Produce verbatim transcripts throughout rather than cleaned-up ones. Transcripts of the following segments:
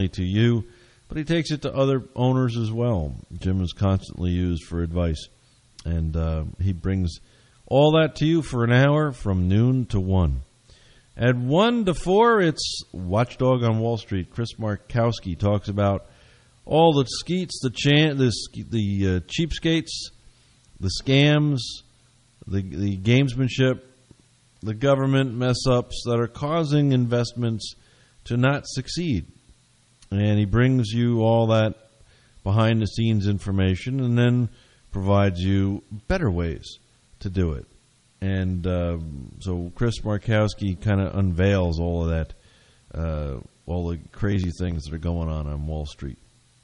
to you, but he takes it to other owners as well. Jim is constantly used for advice, and uh, he brings all that to you for an hour from noon to one. At one to four, it's Watchdog on Wall Street. Chris Markowski talks about all the skeets, the chan- the, the uh, cheapskates, the scams, the, the gamesmanship, the government mess-ups that are causing investments to not succeed. And he brings you all that behind-the-scenes information and then provides you better ways to do it. And uh, so Chris Markowski kind of unveils all of that, uh, all the crazy things that are going on on Wall Street.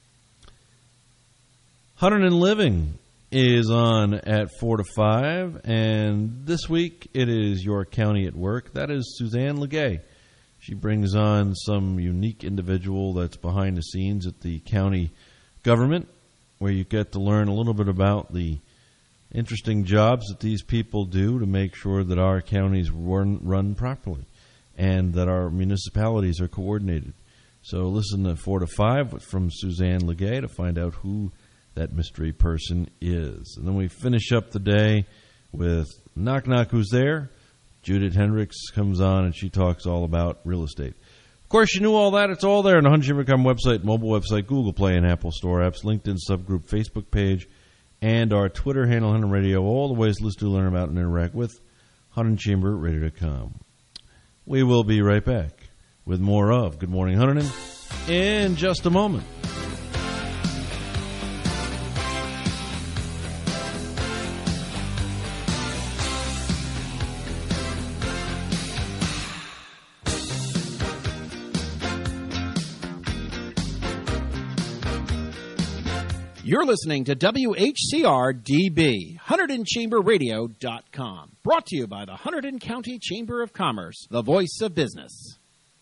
Hunter and Living is on at four to five, and this week it is Your County at Work. That is Suzanne Legay. She brings on some unique individual that's behind the scenes at the county government, where you get to learn a little bit about the interesting jobs that these people do to make sure that our counties run, run properly and that our municipalities are coordinated. So listen to four to five from Suzanne Legay to find out who that mystery person is. And then we finish up the day with Knock Knock Who's There. Judith Hendricks comes on and she talks all about real estate. Of course, you knew all that. It's all there on the Hunter Chamber dot com website, mobile website, Google Play and Apple Store apps, LinkedIn subgroup, Facebook page, and our Twitter handle, Hunter Radio. All the ways to listen to, learn about, and interact with Hunter Chamber Radio dot com. We will be right back with more of Good Morning Hunterton in just a moment. You're listening to W H C R D B, Hunterdon Chamber Radio dot com. Brought to you by the Hunterdon County Chamber of Commerce, the voice of business.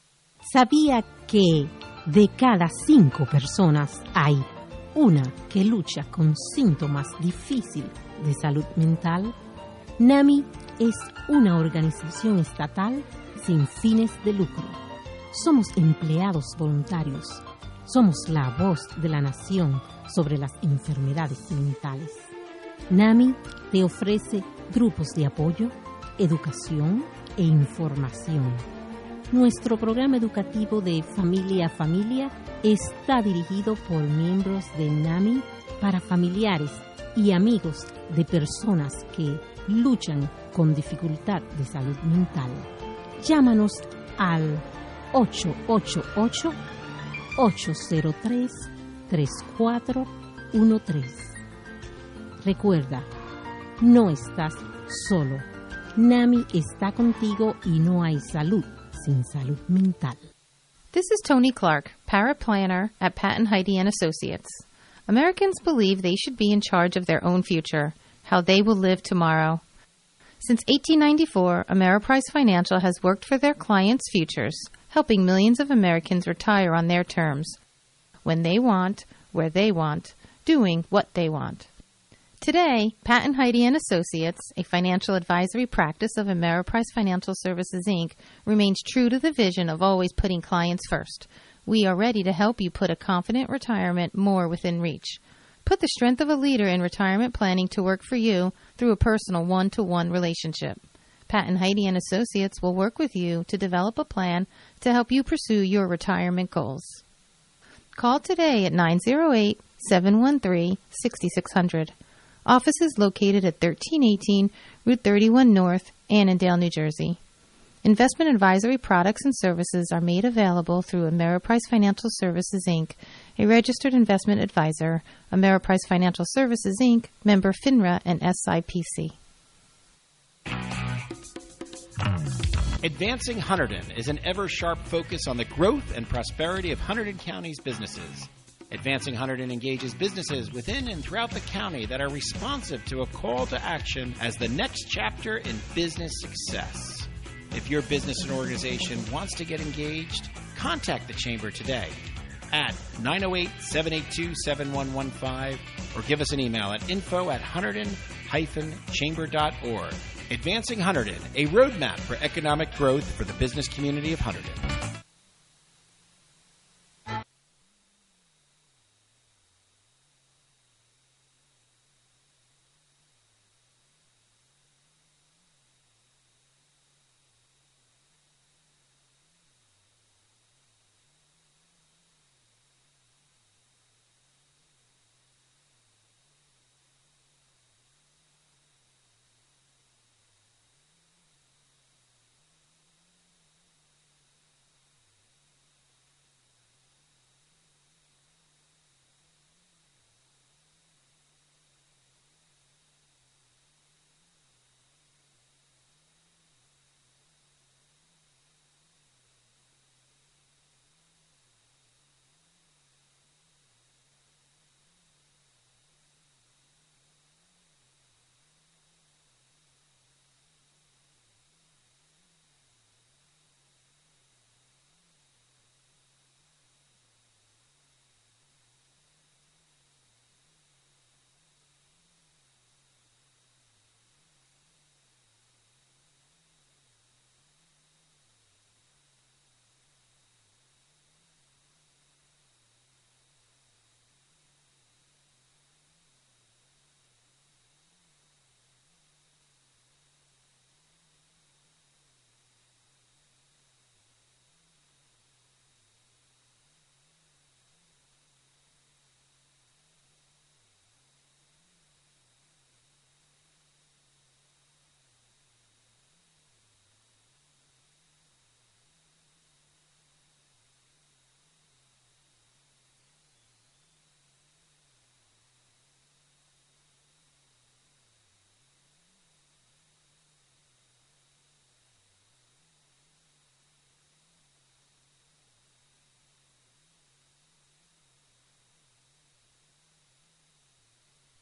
¿Sabía que de cada cinco personas hay una que lucha con síntomas difíciles de salud mental? NAMI es una organización estatal sin fines de lucro. Somos empleados voluntarios. Somos la voz de la nación sobre las enfermedades mentales. NAMI te ofrece grupos de apoyo, educación e información. Nuestro programa educativo de Familia a Familia está dirigido por miembros de NAMI para familiares y amigos de personas que luchan con dificultad de salud mental. Llámanos al ocho ocho ocho, ocho cero tres, tres cuatro uno tres. Recuerda, no estás solo. NAMI está contigo y no hay salud sin salud mental. This is Tony Clark, paraplanner at Pat and Heidi and Associates. Americans believe they should be in charge of their own future, how they will live tomorrow. Since eighteen ninety-four, Ameriprise Financial has worked for their clients' futures, helping millions of Americans retire on their terms, when they want, where they want, doing what they want. Today, Pat and Heidi and Associates, a financial advisory practice of Ameriprise Financial Services, Incorporated, remains true to the vision of always putting clients first. We are ready to help you put a confident retirement more within reach. Put the strength of a leader in retirement planning to work for you through a personal one-to-one relationship. Pat and Heidi and Associates will work with you to develop a plan to help you pursue your retirement goals. Call today at nine zero eight, seven one three, six six zero zero. Office is located at thirteen eighteen Route thirty-one North, Annandale, New Jersey. Investment advisory products and services are made available through Ameriprise Financial Services, Incorporated, a registered investment advisor. Ameriprise Financial Services, Incorporated, member FINRA and S I P C. Advancing Hunterdon is an ever-sharp focus on the growth and prosperity of Hunterdon County's businesses. Advancing Hunterdon engages businesses within and throughout the county that are responsive to a call to action as the next chapter in business success. If your business and organization wants to get engaged, contact the Chamber today at nine oh eight, seven eight two, seven one one five or give us an email at info at hunterdon dash chamber dot org. Advancing Hunterdon, a roadmap for economic growth for the business community of Hunterdon.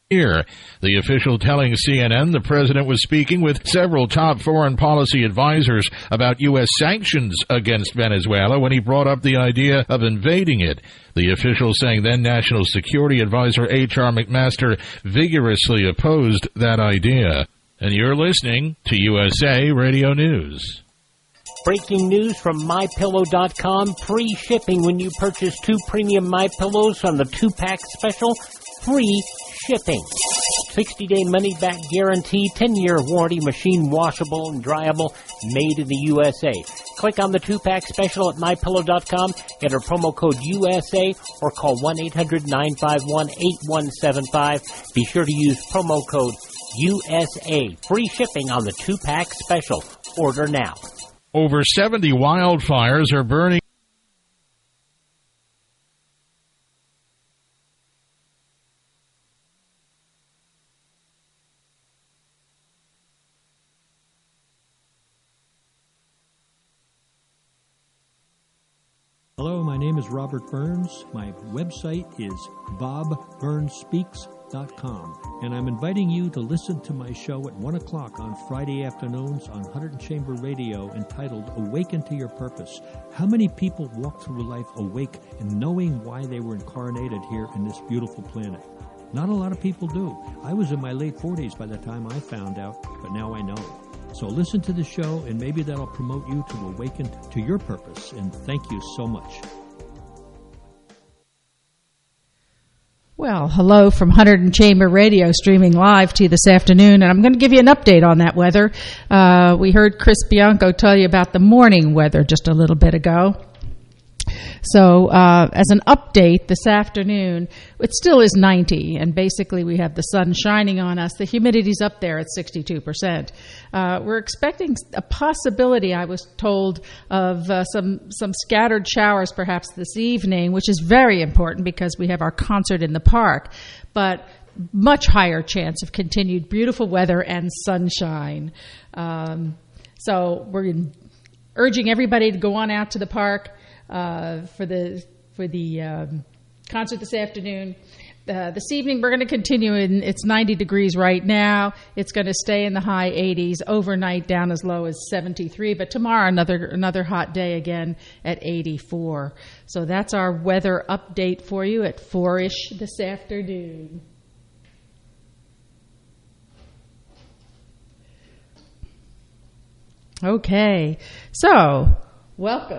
Here, the official telling C N N the president was speaking with several top foreign policy advisors about U S sanctions against Venezuela when he brought up the idea of invading it. The official saying then National Security Advisor H R McMaster vigorously opposed that idea. And you're listening to U S A Radio News. Breaking news from My Pillow dot com. Free shipping when you purchase two premium MyPillows on the two-pack special. Free shipping. sixty-day money-back guarantee, ten-year warranty, machine washable and dryable, made in the U S A. Click on the two-pack special at My Pillow dot com, enter promo code U S A, or call one eight hundred nine five one eight one seven five. Be sure to use promo code U S A. Free shipping on the two-pack special. Order now. Over seventy wildfires are burning. Hello, my name is Robert Burns. My website is bob burns speaks dot com, and I'm inviting you to listen to my show at one o'clock on Friday afternoons on Hunterdon Chamber Radio entitled Awaken to Your Purpose. How many people walk through life awake and knowing why they were incarnated here in this beautiful planet? Not a lot of people do. I was in my late forties by the time I found out, but now I know. So listen to the show, and maybe that'll promote you to awaken to your purpose. And thank you so much. Well, hello from Hunterdon Chamber Radio, streaming live to you this afternoon, and I'm going to give you an update on that weather. Uh, we heard Chris Bianco tell you about the morning weather just a little bit ago. So uh, as an update this afternoon, it still is ninety, and basically we have the sun shining on us. The humidity's up there at sixty-two percent. Uh, we're expecting a possibility, I was told, of uh, some some scattered showers perhaps this evening, which is very important because we have our concert in the park. But much higher chance of continued beautiful weather and sunshine. Um, so we're urging everybody to go on out to the park Uh, for the for the um, concert this afternoon. Uh, this evening we're going to continue in, it's ninety degrees right now. It's going to stay in the high eighties, overnight down as low as seventy-three, but tomorrow another another hot day again at eighty-four. So that's our weather update for you at four-ish this afternoon. Okay, so welcome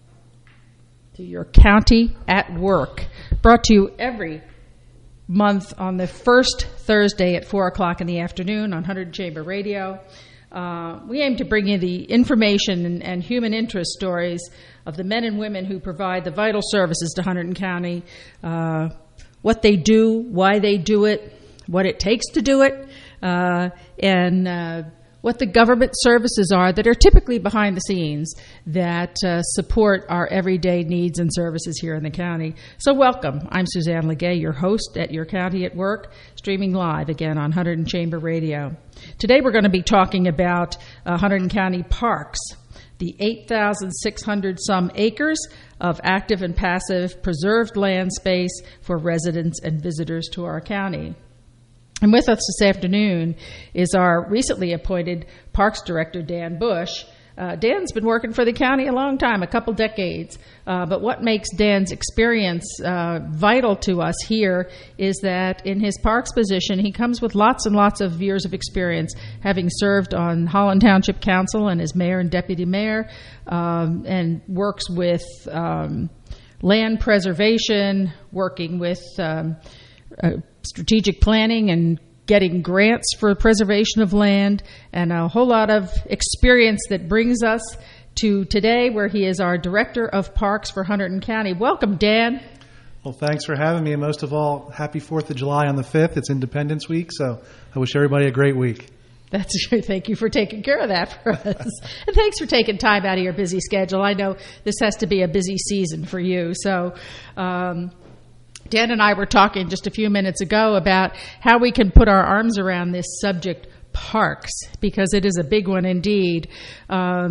to your County at Work, brought to you every month on the first Thursday at four o'clock in the afternoon on Hunterdon Chamber Radio. Uh, we aim to bring you the information and, and human interest stories of the men and women who provide the vital services to Hunterdon County, uh, what they do, why they do it, what it takes to do it, uh, and uh, what the government services are that are typically behind the scenes that uh, support our everyday needs and services here in the county. So welcome. I'm Suzanne Legay, your host at Your County at Work, streaming live again on Hunterdon Chamber Radio. Today we're going to be talking about uh, Hunterdon County parks, the eight thousand six hundred some acres of active and passive preserved land space for residents and visitors to our county. And with us this afternoon is our recently appointed Parks Director, Dan Bush. Uh, Dan's been working for the county a long time, a couple decades. Uh, but what makes Dan's experience uh, vital to us here is that in his parks position, he comes with lots and lots of years of experience, having served on Holland Township Council and as mayor and deputy mayor, um, and works with um, land preservation, working with um, uh, strategic planning and getting grants for preservation of land, and a whole lot of experience that brings us to today, where he is our Director of Parks for Hunterdon County. Welcome, Dan. Well, thanks for having me, and most of all, happy fourth of July on the fifth. It's Independence Week, so I wish everybody a great week. That's true. Thank you for taking care of that for us. And thanks for taking time out of your busy schedule. I know this has to be a busy season for you, so um, Dan and I were talking just a few minutes ago about how we can put our arms around this subject, parks, because it is a big one indeed. Um,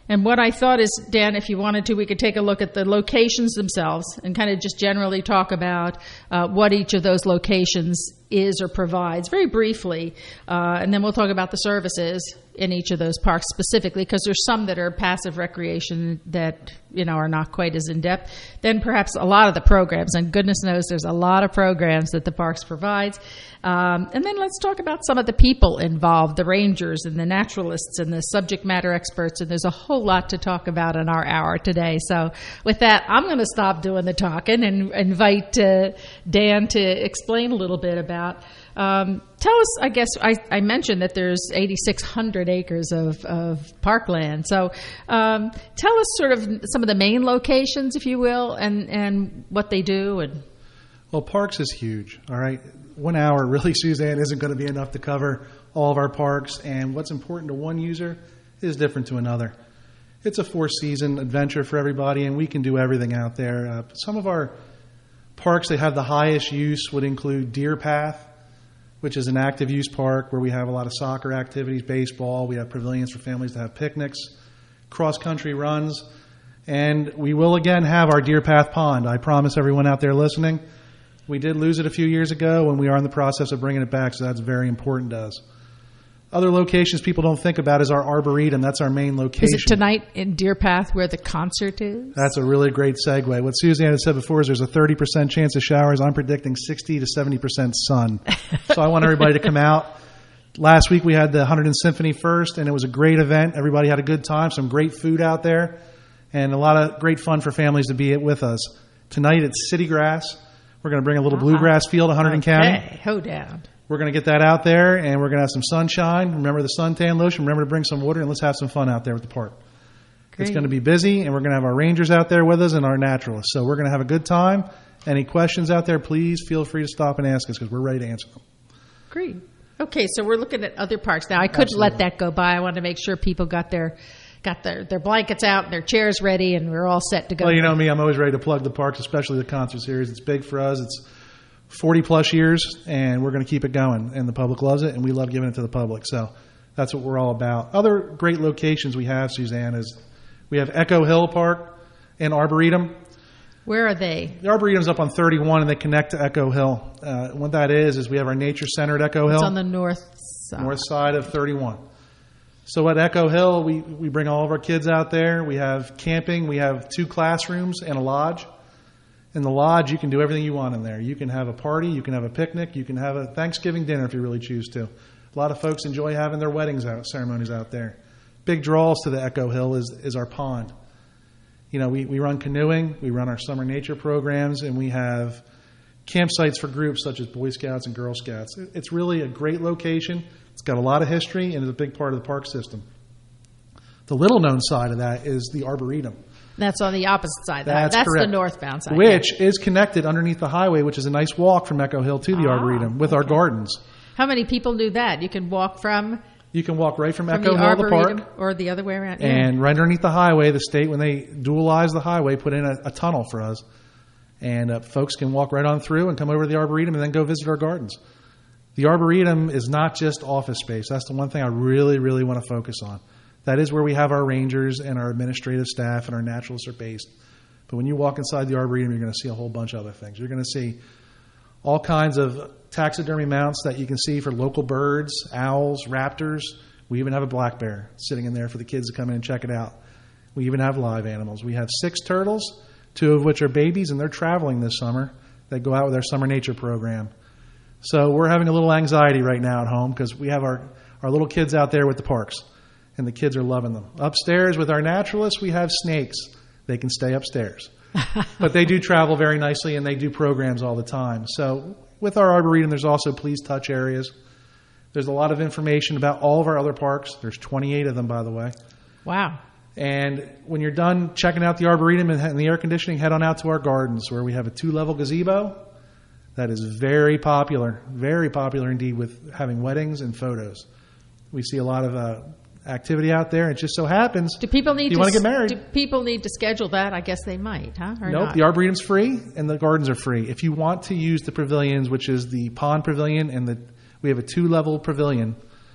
And what I thought is, Dan, if you wanted to, we could take a look at the locations themselves and kind of just generally talk about uh, what each of those locations is or provides very briefly. Uh, and then we'll talk about the services in each of those parks specifically, because there's some that are passive recreation that, you know, are not quite as in-depth. Then perhaps a lot of the programs, and goodness knows there's a lot of programs that the parks provides. Um, and then let's talk about some of the people involved, the rangers and the naturalists and the subject matter experts, and there's a whole lot to talk about in our hour today. So with that, I'm going to stop doing the talking and invite uh, Dan to explain a little bit about Um, tell us, I guess, I, I mentioned that there's eighty-six hundred acres of, of parkland. So um, tell us sort of some of the main locations, if you will, and, and what they do. And Well, parks is huge, all right? One hour, really, Suzanne, isn't going to be enough to cover all of our parks. And what's important to one user is different to another. It's a four-season adventure for everybody, and we can do everything out there. Uh, some of our parks that have the highest use would include Deer Path, which is an active use park where we have a lot of soccer activities, baseball. We have pavilions for families to have picnics, cross-country runs. And we will again have our Deer Path Pond. I promise everyone out there listening. We did lose it a few years ago, and we are in the process of bringing it back, so that's very important to us. Other locations people don't think about is our Arboretum. That's our main location. Is it tonight in Deer Path where the concert is? That's a really great segue. What Suzanne had said before is there's a thirty percent chance of showers. I'm predicting sixty to seventy percent sun. So I want everybody to come out. Last week we had the one hundredth Symphony First, and it was a great event. Everybody had a good time, some great food out there, and a lot of great fun for families to be with us. Tonight it's City Grass. We're going to bring a little bluegrass field to Hunterdon okay. County. Ho down. We're going to get that out there, and we're going to have some sunshine. Remember the suntan lotion. Remember to bring some water, and let's have some fun out there at the park. Great. It's going to be busy, and we're going to have our rangers out there with us and our naturalists. So we're going to have a good time. Any questions out there, please feel free to stop and ask us because we're ready to answer them. Great. Okay, so we're looking at other parks now. I couldn't Absolutely. let that go by. I wanted to make sure people got their got their, their blankets out and their chairs ready, and we're all set to go. Well, you know me. I'm always ready to plug the parks, especially the concert series. It's big for us. It's forty plus years, and we're going to keep it going, and the public loves it, and we love giving it to the public. So that's what we're all about. Other great locations we have, Suzanne, is we have Echo Hill Park and Arboretum. Where are they? The Arboretum's up on thirty-one, and they connect to Echo Hill. Uh, what that is is we have our nature center at Echo Hill. It's on the north side. North side of thirty-one. So at Echo Hill, we, we bring all of our kids out there. We have camping. We have two classrooms and a lodge. In the lodge, you can do everything you want in there. You can have a party, you can have a picnic, you can have a Thanksgiving dinner if you really choose to. A lot of folks enjoy having their weddings out, ceremonies out there. Big draws to the Echo Hill is, is our pond. You know, we, we run canoeing, we run our summer nature programs, and we have campsites for groups such as Boy Scouts and Girl Scouts. It's really a great location. It's got a lot of history and is a big part of the park system. The little-known side of that is the Arboretum. That's on the opposite side. That's, That's correct. the northbound side. Which yeah. is connected underneath the highway, which is a nice walk from Echo Hill to the ah, Arboretum with okay. our gardens. How many people do that? You can walk from... You can walk right from, from Echo the Hill to the Arboretum park. Or the other way around. Yeah. And right underneath the highway, the state, when they dualized the highway, put in a, a tunnel for us. And uh, folks can walk right on through and come over to the Arboretum and then go visit our gardens. The Arboretum is not just office space. That's the one thing I really, really want to focus on. That is where we have our rangers and our administrative staff and our naturalists are based. But when you walk inside the Arboretum, you're going to see a whole bunch of other things. You're going to see all kinds of taxidermy mounts that you can see for local birds, owls, raptors. We even have a black bear sitting in there for the kids to come in and check it out. We even have live animals. We have six turtles, two of which are babies, and they're traveling this summer. They go out with our summer nature program. So we're having a little anxiety right now at home because we have our, our little kids out there with the parks, and the kids are loving them. Upstairs with our naturalists, we have snakes. They can stay upstairs. But they do travel very nicely, and they do programs all the time. So with our Arboretum, there's also please touch areas. There's a lot of information about all of our other parks. There's twenty-eight of them, by the way. Wow. And when you're done checking out the Arboretum and the air conditioning, head on out to our gardens where we have a two-level gazebo that is very popular, very popular indeed with having weddings and photos. We see a lot of uh, activity out there. It just so happens. Do people need you to want to get married? Do people need to schedule that? I guess they might, huh? Or nope. Not? The Arboretum's free and the gardens are free. If you want to use the pavilions, which is the pond pavilion and the we have a two-level pavilion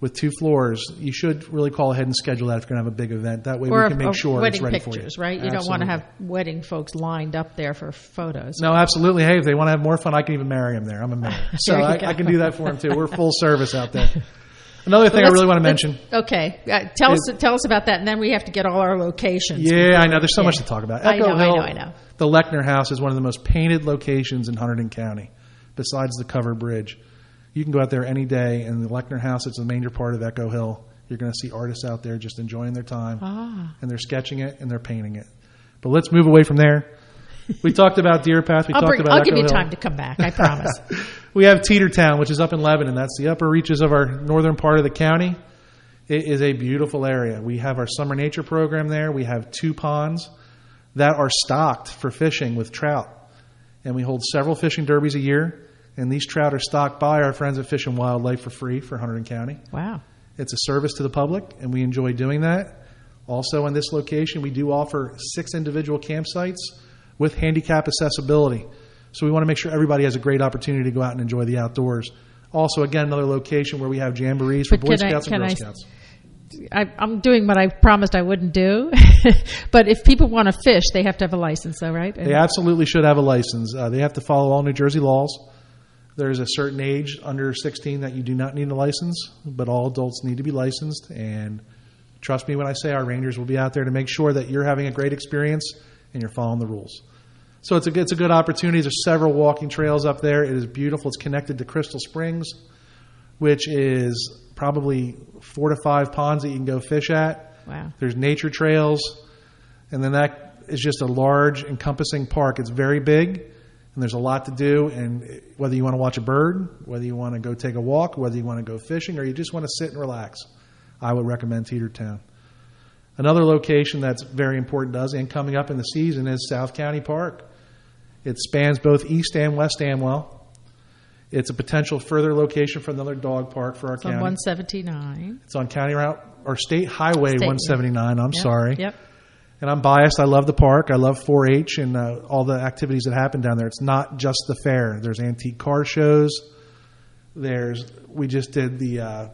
with two floors, you should really call ahead and schedule that if you're going to have a big event. That way or we can make or sure wedding it's ready pictures, for you. right? You Absolutely. don't want to have wedding folks lined up there for photos. No, absolutely. Hey, if they want to have more fun, I can even marry them there. I'm a mayor. So I, I can do that for them too. We're full service out there. Another thing I really want to mention. Okay. Uh, tell is, us tell us about that, and then we have to get all our locations. Yeah, I know. There's so yeah. much to talk about. I Echo know, Hill, I know, I know. The Lechner House is one of the most painted locations in Hunterdon County, besides the covered bridge. You can go out there any day, and the Lechner House is a major part of Echo Hill. You're going to see artists out there just enjoying their time, ah. and they're sketching it and they're painting it. But let's move away from there. We talked about Deer Path. We I'll, talked bring, about I'll Echo give you Hill. time to come back, I promise. We have Teetertown, which is up in Lebanon. That's the upper reaches of our northern part of the county. It is a beautiful area. We have our summer nature program there. We have two ponds that are stocked for fishing with trout. And we hold several fishing derbies a year. And these trout are stocked by our friends at Fish and Wildlife for free for Hunterdon County. Wow. It's a service to the public, and we enjoy doing that. Also, in this location, we do offer six individual campsites with handicap accessibility. So we want to make sure everybody has a great opportunity to go out and enjoy the outdoors. Also, again, another location where we have jamborees for But Boy can I- Scouts and can Girl I- Scouts. I, I'm doing what I promised I wouldn't do. But if people want to fish, they have to have a license, though, right? They absolutely should have a license. Uh, they have to follow all New Jersey laws. There's a certain age under sixteen that you do not need a license, but all adults need to be licensed. And trust me when I say our rangers will be out there to make sure that you're having a great experience and you're following the rules. So it's a, it's a good opportunity. There's several walking trails up there. It is beautiful. It's connected to Crystal Springs, which is probably four to five ponds that you can go fish at. Wow. There's nature trails. And then that is just a large encompassing park. It's very big. And there's a lot to do, and whether you want to watch a bird, whether you want to go take a walk, whether you want to go fishing, or you just want to sit and relax, I would recommend Teetertown. Another location that's very important to us and coming up in the season is South County Park. It spans both East and West Amwell. It's a potential further location for another dog park for our It's county. on one seventy-nine. It's on County Route or State Highway State, one seventy-nine. I'm yep, sorry. Yep. And I'm biased. I love the park. I love four H and uh, all the activities that happen down there. It's not just the fair. There's antique car shows. There's we just did the uh,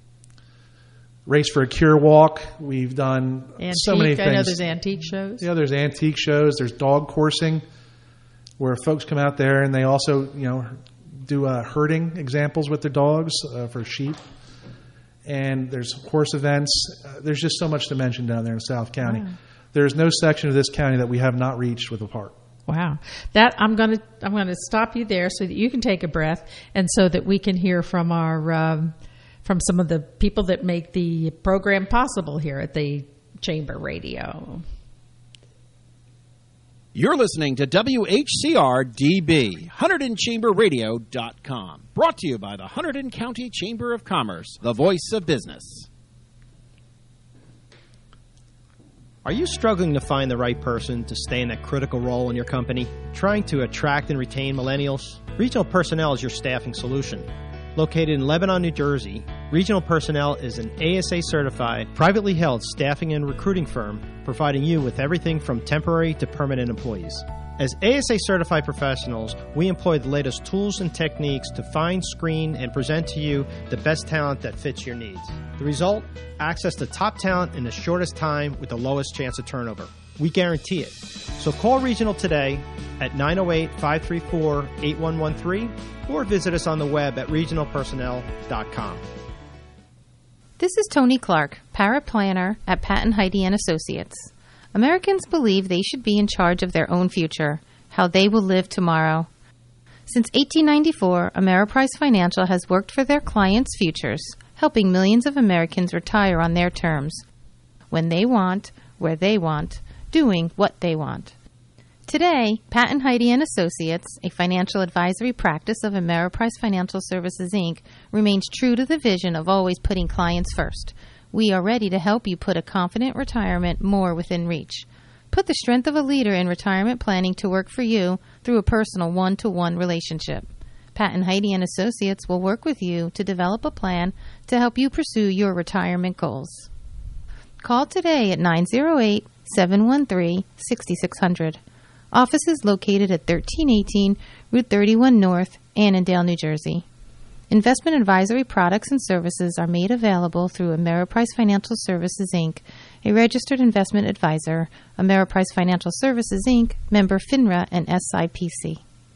Race for a Cure walk. We've done Antique, so many things. I know there's antique shows. Yeah, there's antique shows. There's dog coursing, where folks come out there and they also, you know, do uh, herding examples with their dogs uh, for sheep. And there's horse events. Uh, there's just so much to mention down there in South County. Wow. There's no section of this county that we have not reached with a park. Wow, that I'm going to I'm going to stop you there so that you can take a breath, and so that we can hear from our um, from some of the people that make the program possible here at the Chamber Radio. You're listening to W H C R D B, Hunterdon Chamber Radio dot com. Brought to you by the Hunterdon County Chamber of Commerce, the voice of business. Are you struggling to find the right person to stay in that critical role in your company? Trying to attract and retain millennials? Regional Personnel is your staffing solution. Located in Lebanon, New Jersey, Regional Personnel is an A S A-certified, privately held staffing and recruiting firm providing you with everything from temporary to permanent employees. As A S A-certified professionals, we employ the latest tools and techniques to find, screen, and present to you the best talent that fits your needs. The result? Access to top talent in the shortest time with the lowest chance of turnover. We guarantee it. So call Regional today at nine oh eight, five three four, eight one one three or visit us on the web at regional personnel dot com. This is Tony Clark, paraplanner at Patton Heidi and Associates. Americans believe they should be in charge of their own future, how they will live tomorrow. Since eighteen ninety-four, Ameriprise Financial has worked for their clients' futures, helping millions of Americans retire on their terms, when they want, where they want, doing what they want. Today, Patton Heidi and Associates, a financial advisory practice of Ameriprise Financial Services, Incorporated, remains true to the vision of always putting clients first. We are ready to help you put a confident retirement more within reach. Put the strength of a leader in retirement planning to work for you through a personal one-to-one relationship. Patton Heidi and Associates will work with you to develop a plan to help you pursue your retirement goals. Call today at nine oh eight, seven one three, six six zero zero. Office is located at thirteen eighteen Route thirty-one North, Annandale, New Jersey. Investment advisory products and services are made available through Ameriprise Financial Services, Incorporated, a registered investment advisor. Ameriprise Financial Services, Incorporated, member FINRA and S I P C.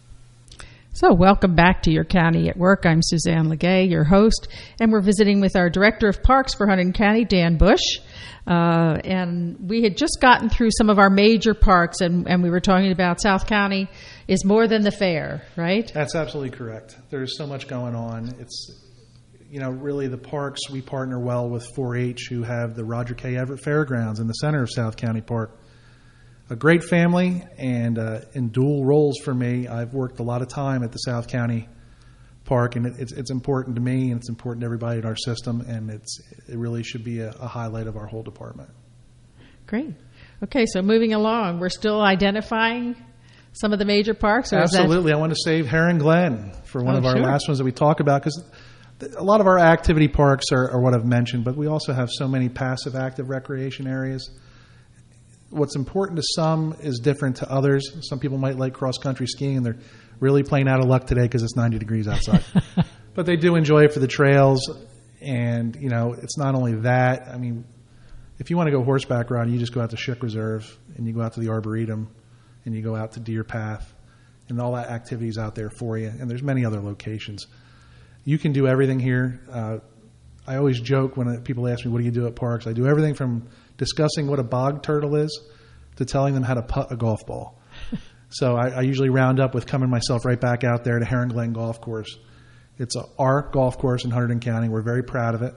So welcome back to Your County at Work. I'm Suzanne Legay, your host, and we're visiting with our Director of Parks for Hunterdon County, Dan Bush. Uh, and we had just gotten through some of our major parks, and, and we were talking about South County is more than the fair, right? That's absolutely correct. There's so much going on. It's, you know, really the parks, we partner well with four H, who have the Roger K. Everett Fairgrounds in the center of South County Park. A great family, and uh, in dual roles for me. I've worked a lot of time at the South County Park, and it, it's, it's important to me, and it's important to everybody in our system, and it's it really should be a, a highlight of our whole department. Great. Okay, so moving along, we're still identifying some of the major parks? Or Absolutely. Is that... I want to save Heron Glen for one oh, of our sure. last ones that we talk about, because a lot of our activity parks are, are what I've mentioned, but we also have so many passive active recreation areas. What's important to some is different to others. Some people might like cross-country skiing, and they're really playing out of luck today because it's ninety degrees outside. But they do enjoy it for the trails, and, you know, it's not only that. I mean, if you want to go horseback riding, you just go out to Schick Reserve, and you go out to the Arboretum, and you go out to Deer Path, and all that activity is out there for you. And there's many other locations. You can do everything here. Uh, I always joke when people ask me, what do you do at parks? I do everything from discussing what a bog turtle is to telling them how to putt a golf ball. So I, I usually round up with coming myself right back out there to Heron Glen Golf Course. It's a, our golf course in Hunterdon County. We're very proud of it.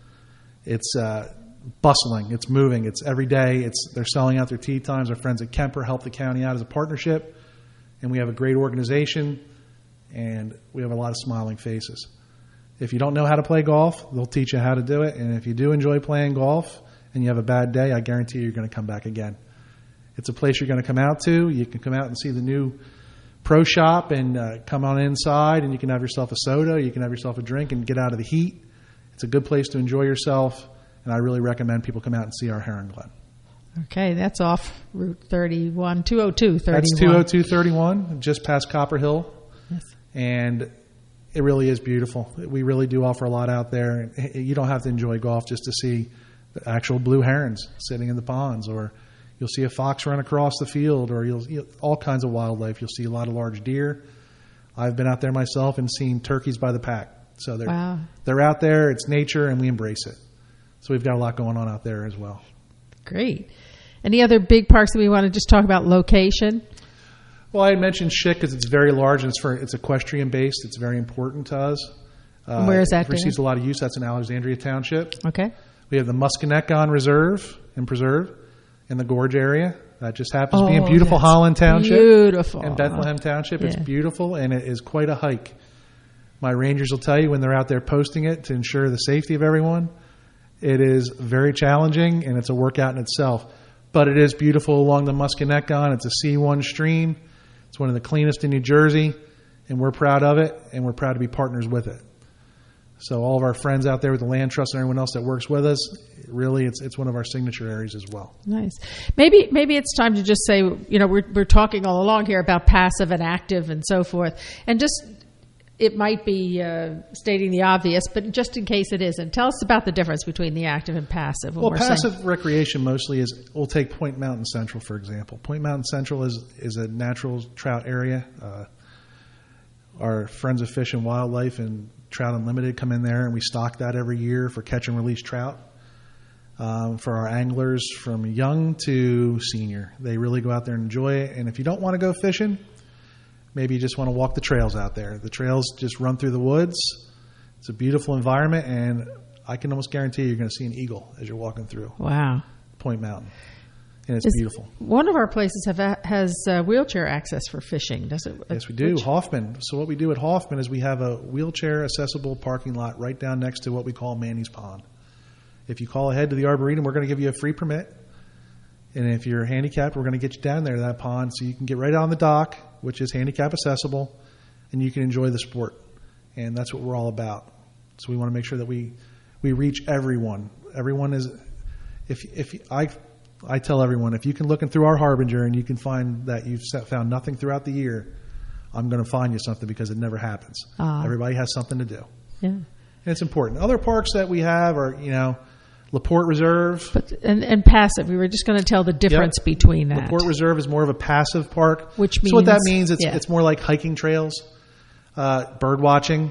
It's uh, bustling. It's moving. It's every day. It's they're selling out their tee times. Our friends at Kemper help the county out as a partnership, and we have a great organization, and we have a lot of smiling faces. If you don't know how to play golf, they'll teach you how to do it, and if you do enjoy playing golf and you have a bad day, I guarantee you you're going to come back again. It's a place you're going to come out to. You can come out and see the new pro shop and uh, come on inside, and you can have yourself a soda, you can have yourself a drink and get out of the heat. It's a good place to enjoy yourself, and I really recommend people come out and see our Heron Glen. Okay, that's off Route thirty-one, two oh two thirty-one. That's two oh two thirty-one, just past Copper Hill. Yes. And it really is beautiful. We really do offer a lot out there. You don't have to enjoy golf just to see the actual blue herons sitting in the ponds, or you'll see a fox run across the field, or you'll, you'll all kinds of wildlife. You'll see a lot of large deer. I've been out there myself and seen turkeys by the pack. So they're wow. they're out there. It's nature, and we embrace it. So we've got a lot going on out there as well. Great. Any other big parks that we want to just talk about location? Well, I had mentioned Schick because it's very large and it's for it's equestrian based. It's very important to us. Uh, Where is that? It receives a lot of use. That's in Alexandria Township. Okay. We have the Musconetgon Reserve and Preserve in the Gorge area. That just happens oh, to be in beautiful Holland Township. Beautiful. And Bethlehem Township. Yeah. It's beautiful, and it is quite a hike. My rangers will tell you when they're out there posting it to ensure the safety of everyone. It is very challenging, and it's a workout in itself. But it is beautiful along the Musconetgon. It's a C one stream. It's one of the cleanest in New Jersey, and we're proud of it, and we're proud to be partners with it. So all of our friends out there with the Land Trust and everyone else that works with us, really, it's it's one of our signature areas as well. Nice. Maybe maybe it's time to just say, you know, we're we're talking all along here about passive and active and so forth, and just it might be uh, stating the obvious, but just in case it isn't, tell us about the difference between the active and passive. Well, passive saying. recreation mostly is, we'll take Point Mountain Central, for example. Point Mountain Central is, is a natural trout area. Uh, our friends of Fish and Wildlife and Trout Unlimited come in there, and we stock that every year for catch and release trout. Um, for our anglers from young to senior, they really go out there and enjoy it. And if you don't want to go fishing, maybe you just want to walk the trails out there. The trails just run through the woods. It's a beautiful environment, and I can almost guarantee you're going to see an eagle as you're walking through. Wow. Point Mountain. And it's Is, beautiful. One of our places have a, has uh, wheelchair access for fishing, does it? Yes, we do. Which? Hoffman. So what we do at Hoffman is we have a wheelchair accessible parking lot right down next to what we call Manny's Pond. If you call ahead to the Arboretum, we're going to give you a free permit. And if you're handicapped, we're going to get you down there to that pond so you can get right on the dock, which is handicap accessible, and you can enjoy the sport. And that's what we're all about. So we want to make sure that we we reach everyone. Everyone is, if if I I tell everyone, if you can look in through our Harbinger and you can find that you've found nothing throughout the year, I'm going to find you something because it never happens. Uh, Everybody has something to do. Yeah. And it's important. Other parks that we have are, you know, LaPorte Reserve. But, and, and passive. We were just going to tell the difference Yep. between that. LaPorte Reserve is more of a passive park. Which so what that means- means, it's yeah. it's more like hiking trails, uh, bird watching,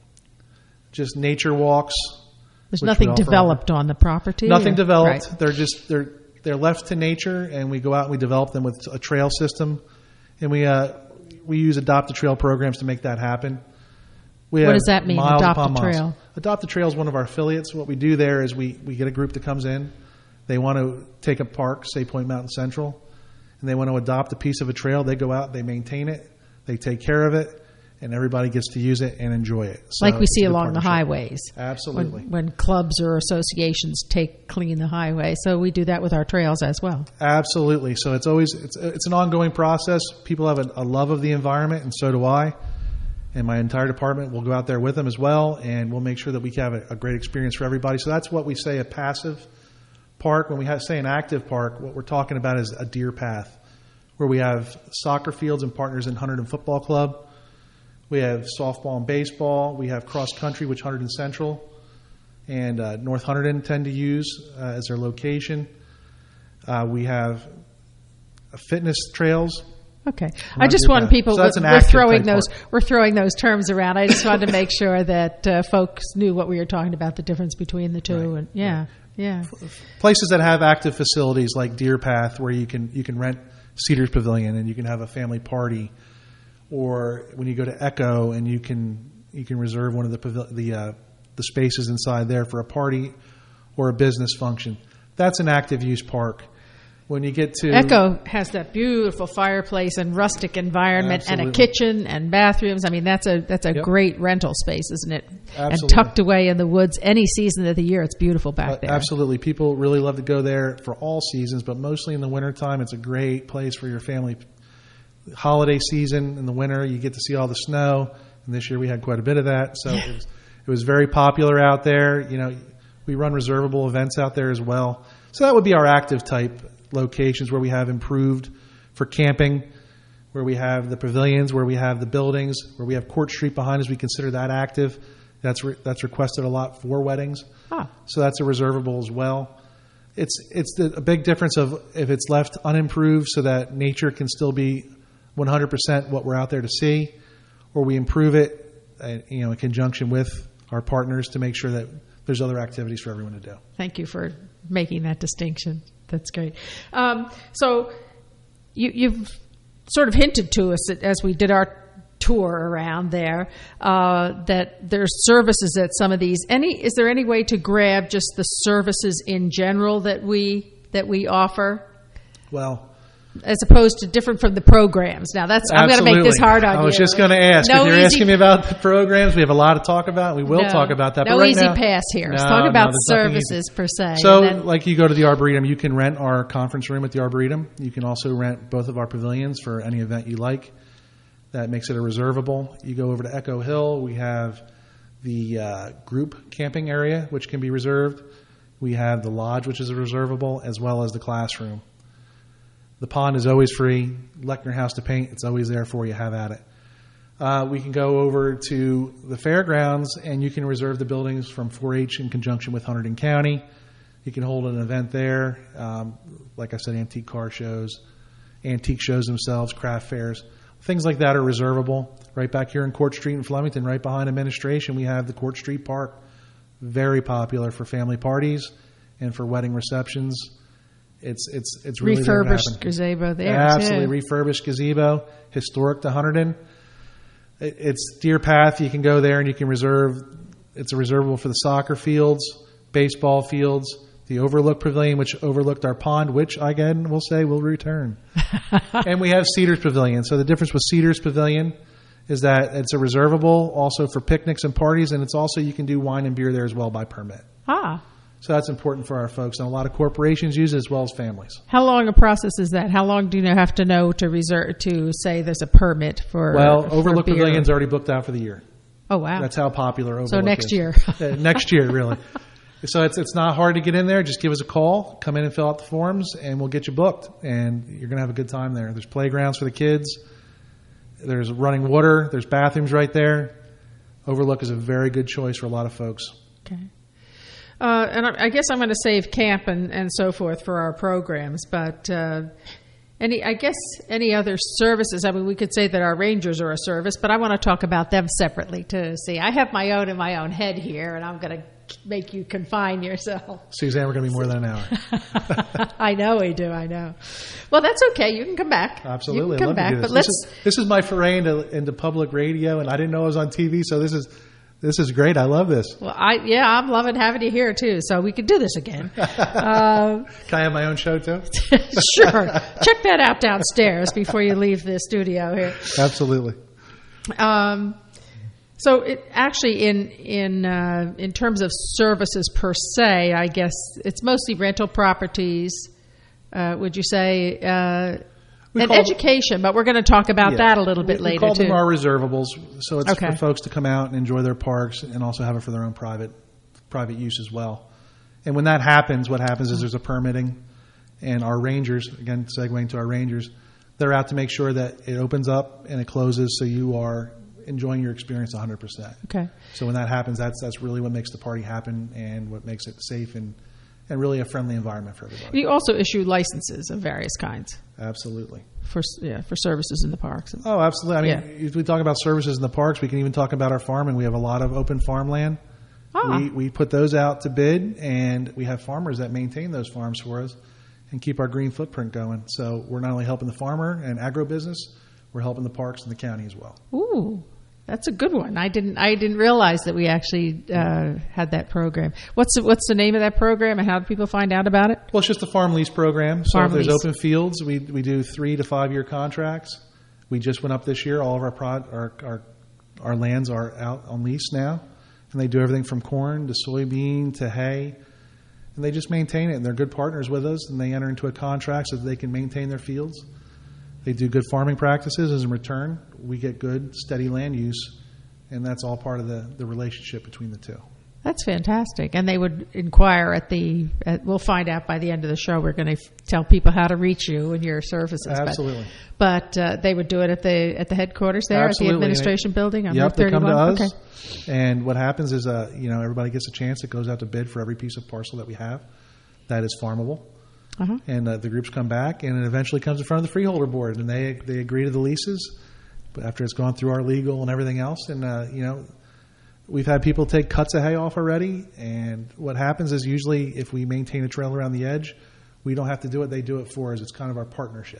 just nature walks. There's which nothing we offer. developed on the property? Nothing or- developed. Right. They're just they're they're left to nature, and we go out and we develop them with a trail system, and we uh, we use Adopt a Trail programs to make that happen. We What have does that mean, miles Adopt a upon miles. Trail? Adopt a Trail is one of our affiliates. What we do there is we, we get a group that comes in. They want to take a park, say Point Mountain Central, and they want to adopt a piece of a trail. They go out, they maintain it, they take care of it, and everybody gets to use it and enjoy it. So Like we it's a see good along the partnership. highways. Absolutely. When, when clubs or associations take clean the highway. So we do that with our trails as well. Absolutely. So it's always it's it's an ongoing process. People have a, a love of the environment, and so do I. And my entire department will go out there with them as well, and we'll make sure that we have a, a great experience for everybody. So that's what we say a passive park. When we have, say an active park, what we're talking about is a deer path, where we have soccer fields and partners in Hunterdon Football Club. We have softball and baseball. We have cross country, which Hunterdon Central and uh, North Hunterdon tend to use uh, as their location. Uh, we have uh, fitness trails. Okay. Run I just deer want path. people, So that's an we're active throwing type those, park. we're throwing those terms around. I just wanted to make sure that uh, folks knew what we were talking about, the difference between the two. Right. And yeah, yeah. Places that have active facilities like Deer Path, where you can you can rent Cedars Pavilion and you can have a family party, or when you go to Echo and you can you can reserve one of the pavil- the uh, the spaces inside there for a party or a business function. That's an active use park. When you get to Echo has that beautiful fireplace and rustic environment and a Absolutely. kitchen and bathrooms. I mean, that's a that's a Yep. great rental space, isn't it? And Absolutely. tucked away in the woods, any season of the year, it's beautiful back Uh, there. Absolutely. People really love to go there for all seasons, but mostly in the wintertime. It's a great place for your family. Holiday season in the winter, you get to see all the snow, and this year we had quite a bit of that. So it, was, it was very popular out there. You know, we run reservable events out there as well. So that would be our active type locations where we have improved for camping, where we have the pavilions, where we have the buildings, where we have Court Street behind us. We consider that active. That's re- that's requested a lot for weddings. Ah. So that's a reservable as well. It's it's the, a big difference of if it's left unimproved so that nature can still be one hundred percent what we're out there to see, or we improve it, uh, you know, in conjunction with our partners to make sure that there's other activities for everyone to do. Thank you for making that distinction. That's great. Um, so you, you've sort of hinted to us that as we did our tour around there uh, that there's services at some of these. Any is there any way to grab just the services in general that we that we offer? Well, as opposed to different from the programs. Now that's I'm going to make this hard on you. I was just going to ask. No if you're easy, asking me about the programs, we have a lot to talk about. We will no, talk about that. No but right easy now, pass here. Let's no, talk about no, there's nothing services easy. per se. So, and then, like you go to the Arboretum, you can rent our conference room at the Arboretum. You can also rent both of our pavilions for any event you like. That makes it a reservable. You go over to Echo Hill. We have the uh, group camping area, which can be reserved. We have the lodge, which is a reservable, as well as the classroom. The pond is always free. Lechner House to paint, it's always there for you. Have at it. Uh, we can go over to the fairgrounds, and you can reserve the buildings from four H in conjunction with Hunterdon County. You can hold an event there. Um, like I said, antique car shows, antique shows themselves, craft fairs. Things like that are reservable. Right back here in Court Street in Flemington, right behind administration, we have the Court Street Park. Very popular for family parties and for wedding receptions. It's it's it's really refurbished gazebo there. Absolutely, too. refurbished gazebo, historic to Hunterdon. It, it's Deer Path. You can go there and you can reserve. It's a reservable for the soccer fields, baseball fields, the Overlook Pavilion, which overlooked our pond, which again we'll say will return. And we have Cedars Pavilion. So the difference with Cedars Pavilion is that it's a reservable also for picnics and parties, and it's also you can do wine and beer there as well by permit. Ah. So that's important for our folks, and a lot of corporations use it as well as families. How long a process is that? How long do you have to know to reserve to say there's a permit for? Well, for Overlook beer? Pavilion's already booked out for the year. Oh wow! That's how popular Overlook is. So next is. year. uh, next year, really. So it's it's not hard to get in there. Just give us a call, come in and fill out the forms, and we'll get you booked. And you're going to have a good time there. There's playgrounds for the kids. There's running water. There's bathrooms right there. Overlook is a very good choice for a lot of folks. Okay. Uh, and I, I guess I'm going to save camp and, and so forth for our programs, but uh, any, I guess any other services, I mean, we could say that our rangers are a service, but I want to talk about them separately to see. I have my own in my own head here, and I'm going to make you confine yourself. Suzanne, we're going to be more than an hour. I know we do, I know. Well, that's okay. You can come back. Absolutely. You can come I'd love back. to do this. But let's, this, is, this is my foray into, into public radio, and I didn't know I was on T V, so this is this is great. I love this. Well, I yeah, I'm loving having you here, too, so we could do this again. uh, Can I have my own show, too? Sure. Check that out downstairs before you leave the studio here. Absolutely. Um, so it actually in in uh, in terms of services per se, I guess it's mostly rental properties. Uh, would you say uh, and education? But we're going to talk about yeah. that a little bit we, we later call too. them our reservables. So it's okay. for folks to come out and enjoy their parks and also have it for their own private private use as well. And when that happens, what happens is there's a permitting, and our rangers, again segueing to our rangers, they're out to make sure that it opens up and it closes, so you are enjoying your experience one hundred percent. Okay. So when that happens, that's that's really what makes the party happen and what makes it safe and, and really a friendly environment for everybody. You also issue licenses of various kinds. Absolutely. For yeah, for services in the parks. Oh, absolutely. I mean, yeah. if we talk about services in the parks, we can even talk about our farming. We have a lot of open farmland. Oh. We we put those out to bid, and we have farmers that maintain those farms for us and keep our green footprint going. So we're not only helping the farmer and agribusiness, we're helping the parks and the county as well. Ooh. That's a good one. I didn't. I didn't realize that we actually uh, had that program. What's the, what's the name of that program, and how do people find out about it? Well, it's just a farm lease program. So farm if there's lease. open fields, we we do three to five year contracts. We just went up this year. All of our prod, our, our our lands are out on lease now, and they do everything from corn to soybean to hay, and they just maintain it. And they're good partners with us, and they enter into a contract so that they can maintain their fields. They do good farming practices. As in return, we get good, steady land use, and that's all part of the, the relationship between the two. That's fantastic. And they would inquire at the, at, we'll find out by the end of the show. We're going to f- tell people how to reach you and your services. Absolutely. But, but uh, they would do it at the at the headquarters there, Absolutely. at the administration building on yep, Route thirty-one? They come to us. Okay. And what happens is, uh, you know, everybody gets a chance. It goes out to bid for every piece of parcel that we have that is farmable. Uh-huh. And uh, the groups come back, and it eventually comes in front of the freeholder board, and they they agree to the leases. But after it's gone through our legal and everything else, and uh, you know, we've had people take cuts of hay off already. And what happens is usually if we maintain a trail around the edge, we don't have to do it; they do it for us. It's kind of our partnership,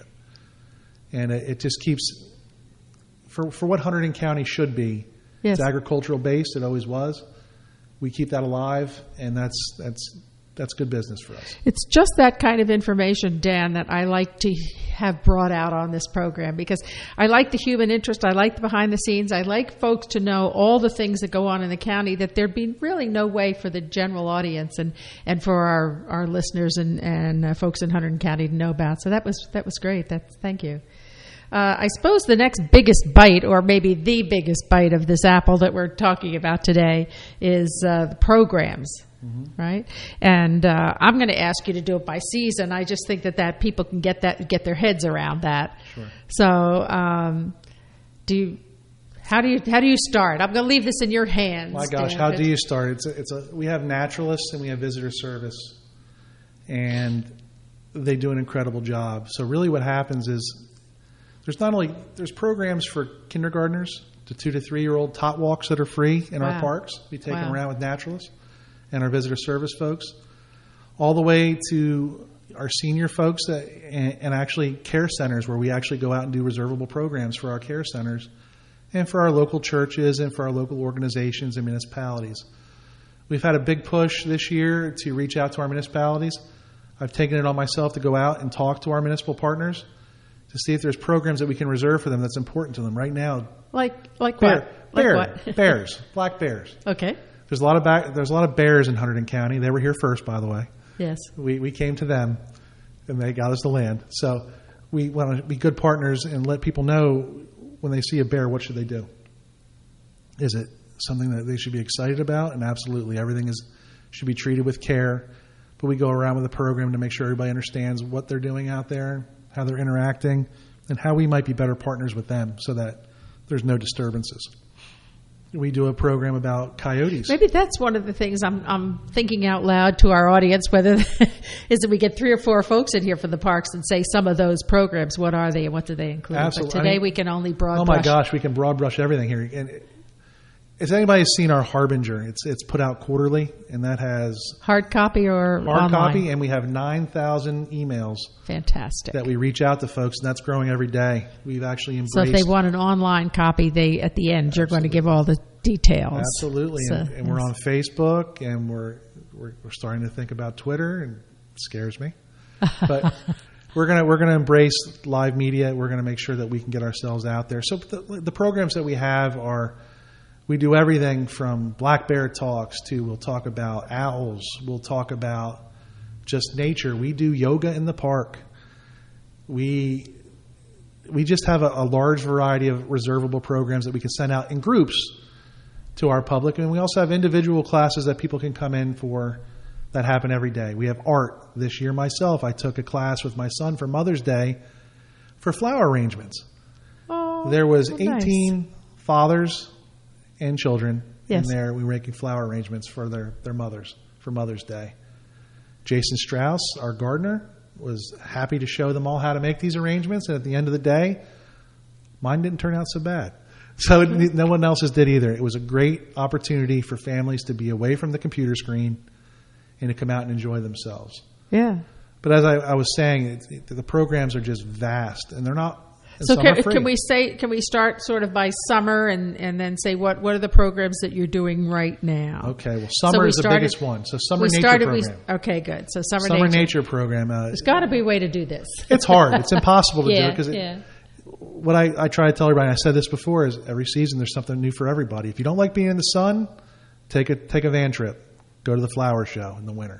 and it, it just keeps for for what Hunterdon County should be. Yes. It's agricultural based; it always was. We keep that alive, and that's that's. That's good business for us. It's just that kind of information, Dan, that I like to have brought out on this program, because I like the human interest. I like the behind the scenes. I like folks to know all the things that go on in the county that there'd be really no way for the general audience and, and for our, our listeners and, and uh, folks in Hunterdon County to know about. So that was that was great. That's, thank you. Uh, I suppose the next biggest bite, or maybe the biggest bite of this apple that we're talking about today, is uh, the programs. Mm-hmm. Right, and uh, I'm going to ask you to do it by season. I just think that, that people can get that get their heads around that. Sure. So, um, do you, how do you how do you start? I'm going to leave this in your hands. My gosh, Dan, how do you start? It's a, it's a we have naturalists and we have visitor service, and they do an incredible job. So really, what happens is there's not only there's programs for kindergartners to two to three year old tot walks that are free in wow. our parks. We take wow. them around with naturalists and our visitor service folks, all the way to our senior folks that, and, and actually care centers where we actually go out and do reservable programs for our care centers and for our local churches and for our local organizations and municipalities. We've had a big push this year to reach out to our municipalities. I've taken it on myself to go out and talk to our municipal partners to see if there's programs that we can reserve for them that's important to them right now. Like like Bear, what? bear, like what? bears, black bears. Okay. There's a lot of back, there's a lot of bears in Hunterdon County. They were here first, by the way. Yes. We we came to them, and they got us the land. So we want to be good partners and let people know when they see a bear, what should they do? Is it something that they should be excited about? And absolutely, everything is should be treated with care. But we go around with a program to make sure everybody understands what they're doing out there, how they're interacting, and how we might be better partners with them so that there's no disturbances. we do a program about coyotes. Maybe that's one of the things I'm, I'm thinking out loud to our audience, whether is that we get three or four folks in here for the parks and say some of those programs, what are they and what do they include? Absolutely. But today I mean, we can only broad Oh my brush. gosh, we can broad brush everything here. And if anybody's seen our Harbinger, it's it's put out quarterly, and that has hard copy or hard online? copy, and we have nine thousand emails. Fantastic. That we reach out to folks, and that's growing every day. We've actually embraced. So if they want an online copy, they at the end, Absolutely. You're going to give all the details. Absolutely. So, and, and we're on Facebook, and we're, we're we're starting to think about Twitter, and it scares me. But we're gonna we're gonna embrace live media. We're gonna make sure that we can get ourselves out there. So the, the programs that we have are, we do everything from black bear talks to we'll talk about owls. We'll talk about just nature. We do yoga in the park. We we just have a, a large variety of reservable programs that we can send out in groups to our public. And we also have individual classes that people can come in for that happen every day. We have art. This year myself, I took a class with my son for Mother's Day for flower arrangements. Oh, there was oh, eighteen nice. fathers and children yes. in there. We were making flower arrangements for their, their mothers for Mother's Day. Jason Strauss, our gardener, was happy to show them all how to make these arrangements. And at the end of the day, mine didn't turn out so bad. So it, no one else's did either. It was a great opportunity for families to be away from the computer screen and to come out and enjoy themselves. Yeah. But as I, I was saying, it, it, the programs are just vast, and they're not. So can, can we say? Can we start sort of by summer, and, and then say what, what are the programs that you're doing right now? Okay. Well, summer so we is started, the biggest one. So summer we nature started, program. We, okay, good. So summer, summer nature. nature program. Uh, There's got to be a way to do this. It's hard. It's impossible to yeah, do it because yeah. what I, I try to tell everybody, and I said this before, is every season there's something new for everybody. If you don't like being in the sun, take a take a van trip. Go to the flower show in the winter.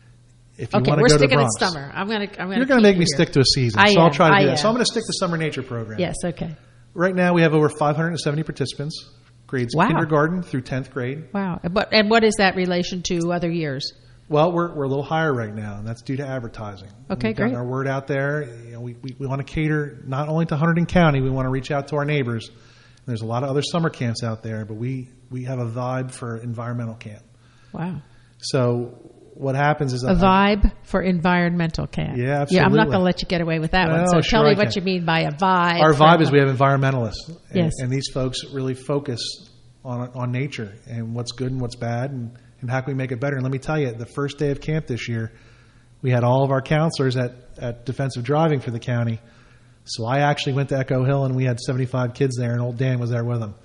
If you okay, want to we're go sticking to at summer. I'm going to. I'm going You're going to make me stick to a season, I so am, I'll try to I do am. that. So I'm going to stick to summer nature program. Yes. Okay. Right now we have over five hundred seventy participants, grades wow. kindergarten through tenth grade. Wow. But and what is that relation to other years? Well, we're we're a little higher right now, and that's due to advertising. Okay, We've great. gotten our word out there. You know, we, we we want to cater not only to Hunterdon County, we want to reach out to our neighbors. There's a lot of other summer camps out there, but we we have a vibe for environmental camp. Wow. So what happens is a I, vibe for environmental camp. Yeah, absolutely. Yeah, I'm not going to let you get away with that no, one. So sure tell me I what can. you mean by a vibe. Our vibe is we have environmentalists, and, yes. and these folks really focus on on nature and what's good and what's bad, and, and how can we make it better. And let me tell you, the first day of camp this year, we had all of our counselors at, at defensive driving for the county. So I actually went to Echo Hill, and we had seventy-five kids there, and old Dan was there with them.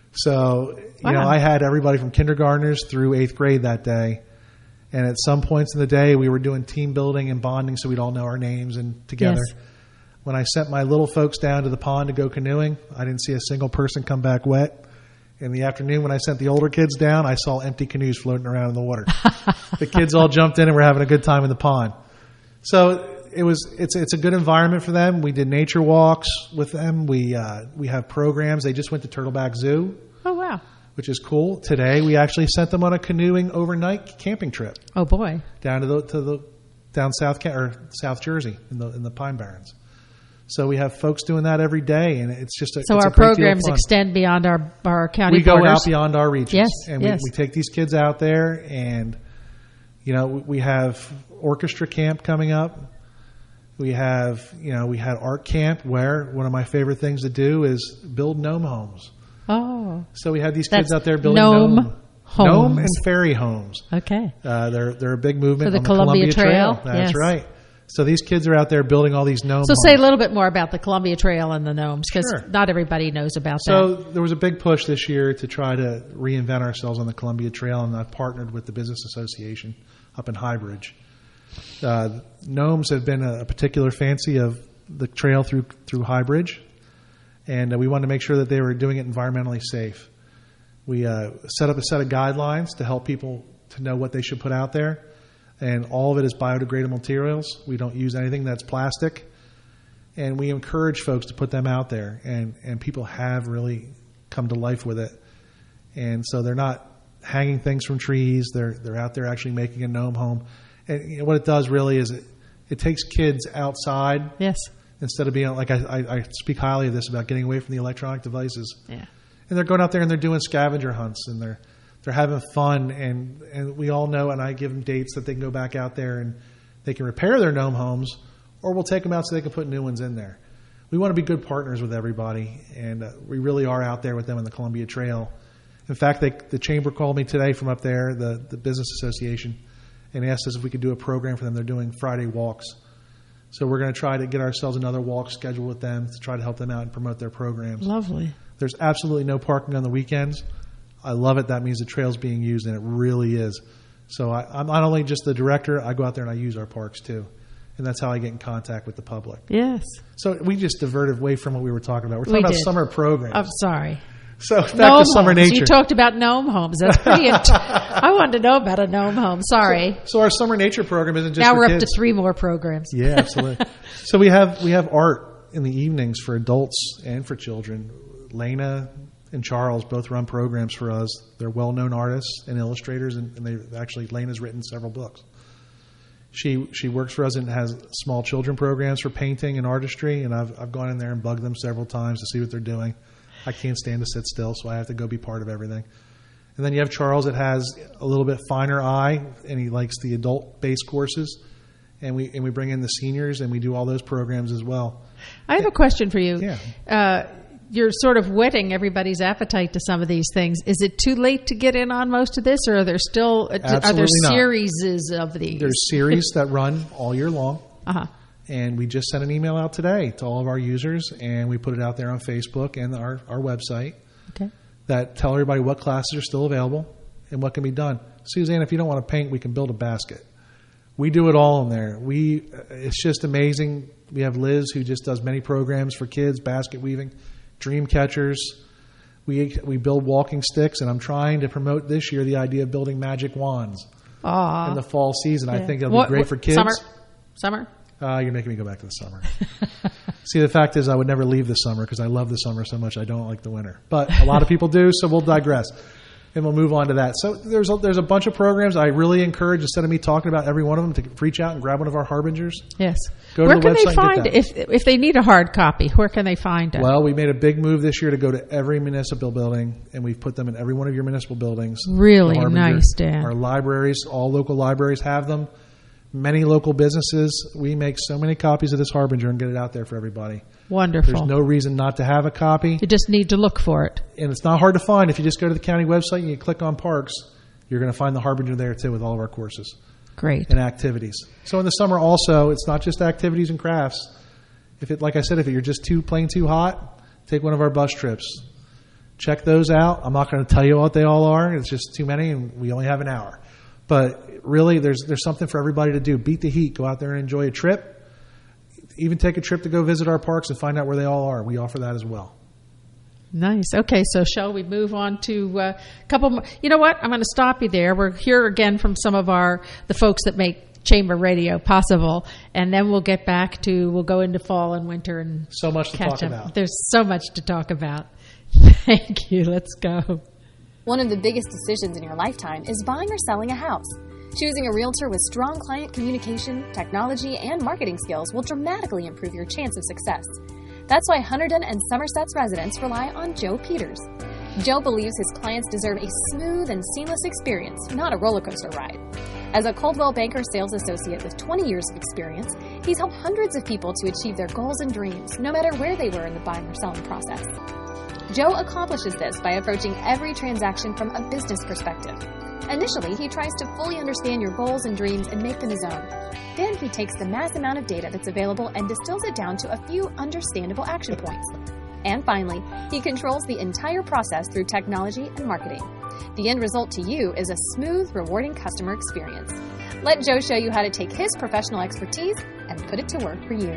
So you wow. know, I had everybody from kindergartners through eighth grade that day. And at some points in the day, we were doing team building and bonding so we'd all know our names and together. Yes. When I sent my little folks down to the pond to go canoeing, I didn't see a single person come back wet. In the afternoon, when I sent the older kids down, I saw empty canoes floating around in the water. The kids all jumped in and were having a good time in the pond. So it was it's it's a good environment for them. We did nature walks with them. We uh, we have programs. They just went to Turtleback Zoo. Oh, wow. Which is cool. Today, we actually sent them on a canoeing overnight camping trip. Oh boy! Down to the to the down South or South Jersey in the in the Pine Barrens. So we have folks doing that every day, and it's just a so it's our a great programs deal of fun. extend beyond our our county. We go borders. out beyond our regions, yes, and yes. we, we take these kids out there, and you know we have orchestra camp coming up. We have you know we had art camp where one of my favorite things to do is build gnome homes. Oh, so we have these That's kids out there building gnome, gnome, homes. gnome and fairy homes. Okay, uh, they're they're a big movement for the on the Columbia, Columbia Trail. Trail. That's yes. right. So these kids are out there building all these gnome. So homes. say a little bit more about the Columbia Trail and the gnomes, because sure. not everybody knows about so that. So there was a big push this year to try to reinvent ourselves on the Columbia Trail, and I've partnered with the Business Association up in Highbridge. Uh, gnomes have been a particular fancy of the trail through through Highbridge, and uh, we wanted to make sure that they were doing it environmentally safe. We uh, set up a set of guidelines to help people to know what they should put out there, and all of it is biodegradable materials. We don't use anything that's plastic, and we encourage folks to put them out there, and, and people have really come to life with it. And so they're not hanging things from trees. They're they're out there actually making a gnome home. And you know, what it does really is it, it takes kids outside. Yes. Instead of being like I, I, I speak highly of this about getting away from the electronic devices. Yeah. And they're going out there and they're doing scavenger hunts and they're they're having fun. And, and we all know, and I give them dates that they can go back out there and they can repair their gnome homes, or we'll take them out so they can put new ones in there. We want to be good partners with everybody, and uh, we really are out there with them on the Columbia Trail. In fact, they, the chamber called me today from up there, the, the business association, and asked us if we could do a program for them. They're doing Friday walks. So we're going to try to get ourselves another walk scheduled with them to try to help them out and promote their programs. Lovely. There's absolutely no parking on the weekends. I love it. That means the trail's being used, and it really is. So I, I'm not only just the director, I go out there and I use our parks too. And that's how I get in contact with the public. Yes. So we just diverted away from what we were talking about. We're talking we about did. summer programs. I'm sorry. So back gnome to summer homes. nature. You talked about gnome homes. That's pretty int- I wanted to know about a gnome home. Sorry. So, so our summer nature program isn't just now for we're kids. up to three more programs. Yeah, absolutely. So we have we have art in the evenings for adults and for children. Lena and Charles both run programs for us. They're well-known artists and illustrators, and, and they actually Lena's written several books. She she works for us and has small children programs for painting and artistry, and I've I've gone in there and bugged them several times to see what they're doing. I can't stand to sit still, so I have to go be part of everything. And then you have Charles that has a little bit finer eye, and he likes the adult-based courses, and we and we bring in the seniors, and we do all those programs as well. I have a question for you. Yeah. Uh, you're sort of whetting everybody's appetite to some of these things. Is it too late to get in on most of this, or are there still Absolutely are there not. series of these? There's series that run all year long. Uh-huh. And we just sent an email out today to all of our users, and we put it out there on Facebook and our, our website Okay. that tell everybody what classes are still available and what can be done. Suzanne, if you don't want to paint, we can build a basket. We do it all in there. We It's just amazing. We have Liz, who just does many programs for kids, basket weaving, dream catchers. We, we build walking sticks, and I'm trying to promote this year the idea of building magic wands Aww. in the fall season. Yeah. I think it'll What- be great what- for kids. Summer? Summer? Uh, you're making me go back to the summer. See, the fact is I would never leave the summer because I love the summer so much I don't like the winter. But a lot of people do, so we'll digress. And we'll move on to that. So there's a, there's a bunch of programs. I really encourage, instead of me talking about every one of them, to reach out and grab one of our harbingers. Yes. Go to where the can website they and find get if if they need a hard copy? Where can they find it? Well, we made a big move this year to go to every municipal building, and we've put them in every one of your municipal buildings. Really The Harbinger. nice, Dan. Our libraries, all local libraries have them. Many local businesses. We make so many copies of this Harbinger and get it out there for everybody. Wonderful. There's no reason not to have a copy. You just need to look for it. And it's not hard to find. If you just go to the county website and you click on parks, you're going to find the Harbinger there too with all of our courses Great. and activities. So in the summer also, it's not just activities and crafts. If it, like I said, if you're just too plain too hot, take one of our bus trips. Check those out. I'm not going to tell you what they all are. It's just too many, and we only have an hour. But really, there's there's something for everybody to do. Beat the heat. Go out there and enjoy a trip. Even take a trip to go visit our parks and find out where they all are. We offer that as well. Nice. Okay, so shall we move on to uh, a couple more? You know what? I'm going to stop you there. We're here again from some of our the folks that make Chamber Radio possible, and then we'll get back to we'll go into fall and winter and So much to catch talk up. about. There's so much to talk about. Thank you. Let's go. One of the biggest decisions in your lifetime is buying or selling a house. Choosing a realtor with strong client communication, technology, and marketing skills will dramatically improve your chance of success. That's why Hunterdon and Somerset's residents rely on Joe Peters. Joe believes his clients deserve a smooth and seamless experience, not a roller coaster ride. As a Coldwell Banker sales associate with twenty years of experience, he's helped hundreds of people to achieve their goals and dreams, no matter where they were in the buying or selling process. Joe accomplishes this by approaching every transaction from a business perspective. Initially, he tries to fully understand your goals and dreams and make them his own. Then he takes the mass amount of data that's available and distills it down to a few understandable action points. And finally, he controls the entire process through technology and marketing. The end result to you is a smooth, rewarding customer experience. Let Joe show you how to take his professional expertise and put it to work for you.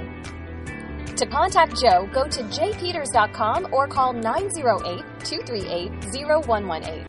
To contact Joe, go to j peters dot com or call nine oh eight, two three eight, oh one one eight.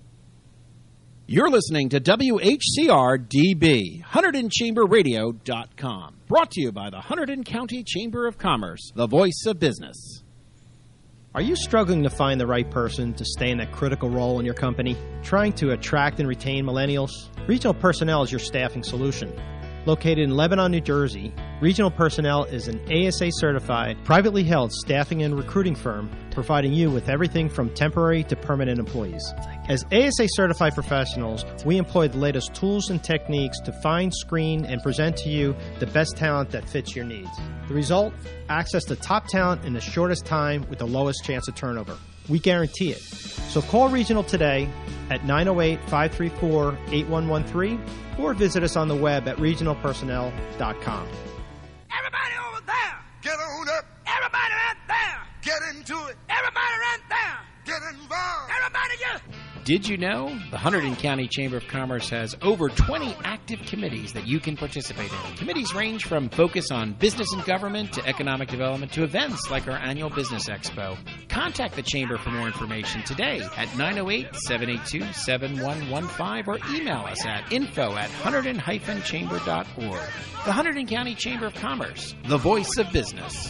You're listening to W H C R D B, Hunterdon Chamber Radio dot com. Brought to you by the Hunterdon County Chamber of Commerce, the voice of business. Are you struggling to find the right person to stay in that critical role in your company? Trying to attract and retain millennials? Retail Personnel is your staffing solution. Located in Lebanon, New Jersey, Regional Personnel is an A S A certified, privately held staffing and recruiting firm providing you with everything from temporary to permanent employees. As A S A certified professionals, we employ the latest tools and techniques to find, screen, and present to you the best talent that fits your needs. The result? Access to top talent in the shortest time with the lowest chance of turnover. We guarantee it. So call Regional today at nine oh eight, five three four, eight one one three or visit us on the web at regional personnel dot com. Everybody over there, get on up. Everybody right there, get into it. Everybody right there, get involved. Everybody get. Did you know the Hunterdon County Chamber of Commerce has over twenty active committees that you can participate in? Committees range from focus on business and government to economic development to events like our annual Business Expo. Contact the Chamber for more information today at nine oh eight, seven eight two, seven one one five or email us at info at hunterdon dash chamber dot org. The Hunterdon County Chamber of Commerce, the voice of business.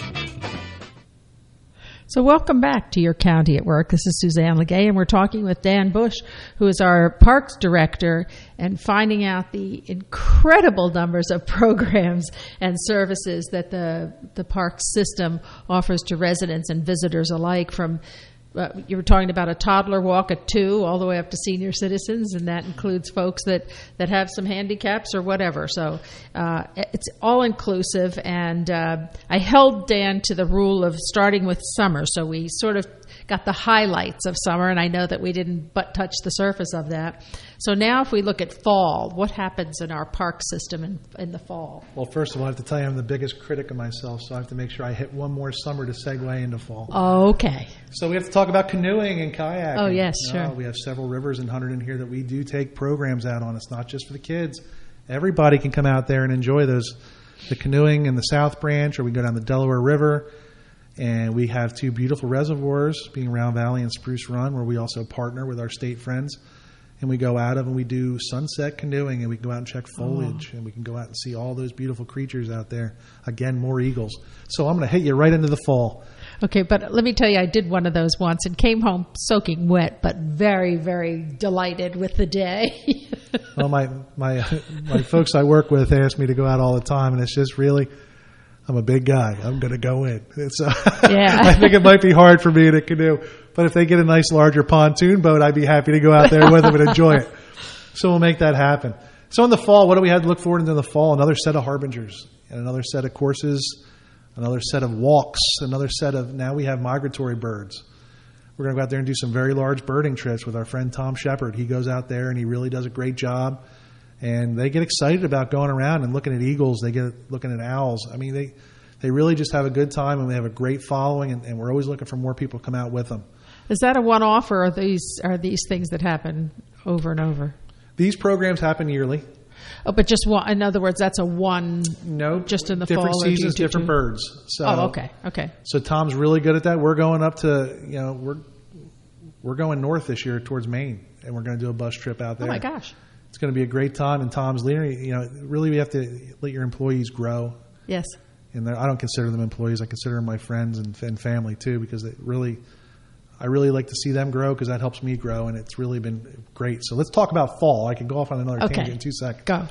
So welcome back to Your County at Work. This is Suzanne Legay, and we're talking with Dan Bush, who is our Parks Director, and finding out the incredible numbers of programs and services that the the parks system offers to residents and visitors alike, from Uh, you were talking about a toddler walk at two all the way up to senior citizens, and that includes folks that, that have some handicaps or whatever. So uh, it's all inclusive, and uh, I held Dan to the rule of starting with summer. So we sort of got the highlights of summer, and I know that we didn't but touch the surface of that. So now if we look at fall, what happens in our park system in, in the fall? Well, first of all, I have to tell you I'm the biggest critic of myself, so I have to make sure I hit one more summer to segue into fall. Okay. So we have to talk about canoeing and kayaking. Oh, yes, sure. Uh, we have several rivers in Hunterdon here that we do take programs out on. It's not just for the kids. Everybody can come out there and enjoy those. The canoeing in the South Branch, or we go down the Delaware River. And we have two beautiful reservoirs, being Round Valley and Spruce Run, where we also partner with our state friends. And we go out of and we do sunset canoeing, and we can go out and check foliage, oh. and we can go out and see all those beautiful creatures out there. Again, more eagles. So I'm going to hit you right into the fall. Okay, but let me tell you, I did one of those once and came home soaking wet, but very, very delighted with the day. Well, my, my, my folks I work with ask me to go out all the time, and it's just really... I'm a big guy. I'm going to go in. So yeah. I think it might be hard for me in a canoe. But if they get a nice larger pontoon boat, I'd be happy to go out there with them and enjoy it. So we'll make that happen. So in the fall, what do we have to look forward to in the fall? Another set of harbingers and another set of courses, another set of walks, another set of, now we have migratory birds. We're going to go out there and do some very large birding trips with our friend Tom Shepard. He goes out there and he really does a great job. And they get excited about going around and looking at eagles. They get looking at owls. I mean, they they really just have a good time, and they have a great following, and, and we're always looking for more people to come out with them. Is that a one-off, or are these are these things that happen over and over? These programs happen yearly. Oh, but just one. In other words, that's a one. No, just in the different fall. Different seasons, do different two? birds. So, oh, okay, okay. So Tom's really good at that. We're going up to you know we're we're going north this year towards Maine, and we're going to do a bus trip out there. Oh my gosh. It's going to be a great time, and Tom's leading. You know, really, we have to let your employees grow. Yes. And I don't consider them employees. I consider them my friends and, and family too, because they really, I really like to see them grow because that helps me grow, and it's really been great. So let's talk about fall. I can go off on another okay. tangent in two seconds. Go.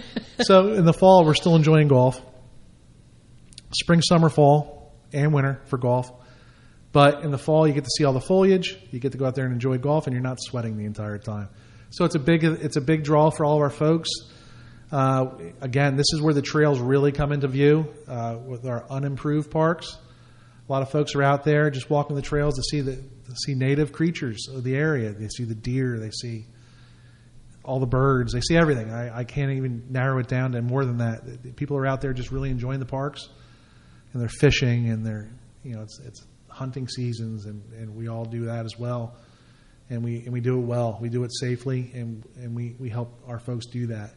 So in the fall, we're still enjoying golf. Spring, summer, fall, and winter for golf. But in the fall, you get to see all the foliage. You get to go out there and enjoy golf, and you're not sweating the entire time. So it's a big it's a big draw for all of our folks. Uh, again, this is where the trails really come into view uh, with our unimproved parks. A lot of folks are out there just walking the trails to see the to see native creatures of the area. They see the deer. They see all the birds. They see everything. I, I can't even narrow it down to more than that. People are out there just really enjoying the parks, and they're fishing, and they're you know it's it's hunting seasons, and, and we all do that as well. And we and we do it well. We do it safely, and and we, we help our folks do that.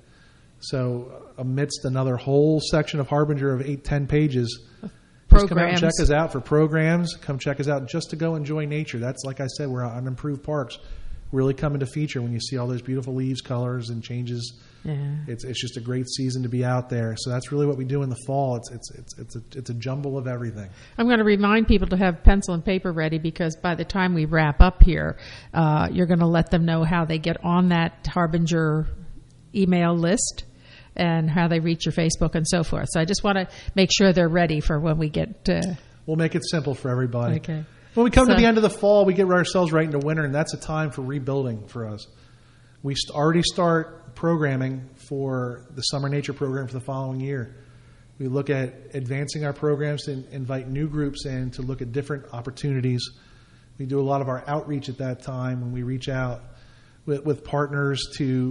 So amidst another whole section of Harbinger of eight, ten pages, programs. Just come out and check us out for programs. Come check us out just to go enjoy nature. That's, like I said, we're on improved parks. Really come into feature when you see all those beautiful leaves, colors, and changes. Yeah. It's it's just a great season to be out there. So that's really what we do in the fall. It's it's it's it's a, it's a jumble of everything. I'm going to remind people to have pencil and paper ready, because by the time we wrap up here, uh, you're going to let them know how they get on that Harbinger email list. and how they reach your Facebook and so forth. So I just want to make sure they're ready for when we get. Uh, we'll make it simple for everybody. Okay. When we come so, to the end of the fall, we get ourselves right into winter, and that's a time for rebuilding for us. We st- already start programming for the Summer Nature program for the following year. We look at advancing our programs to invite new groups in to look at different opportunities. We do a lot of our outreach at that time when we reach out with, with partners to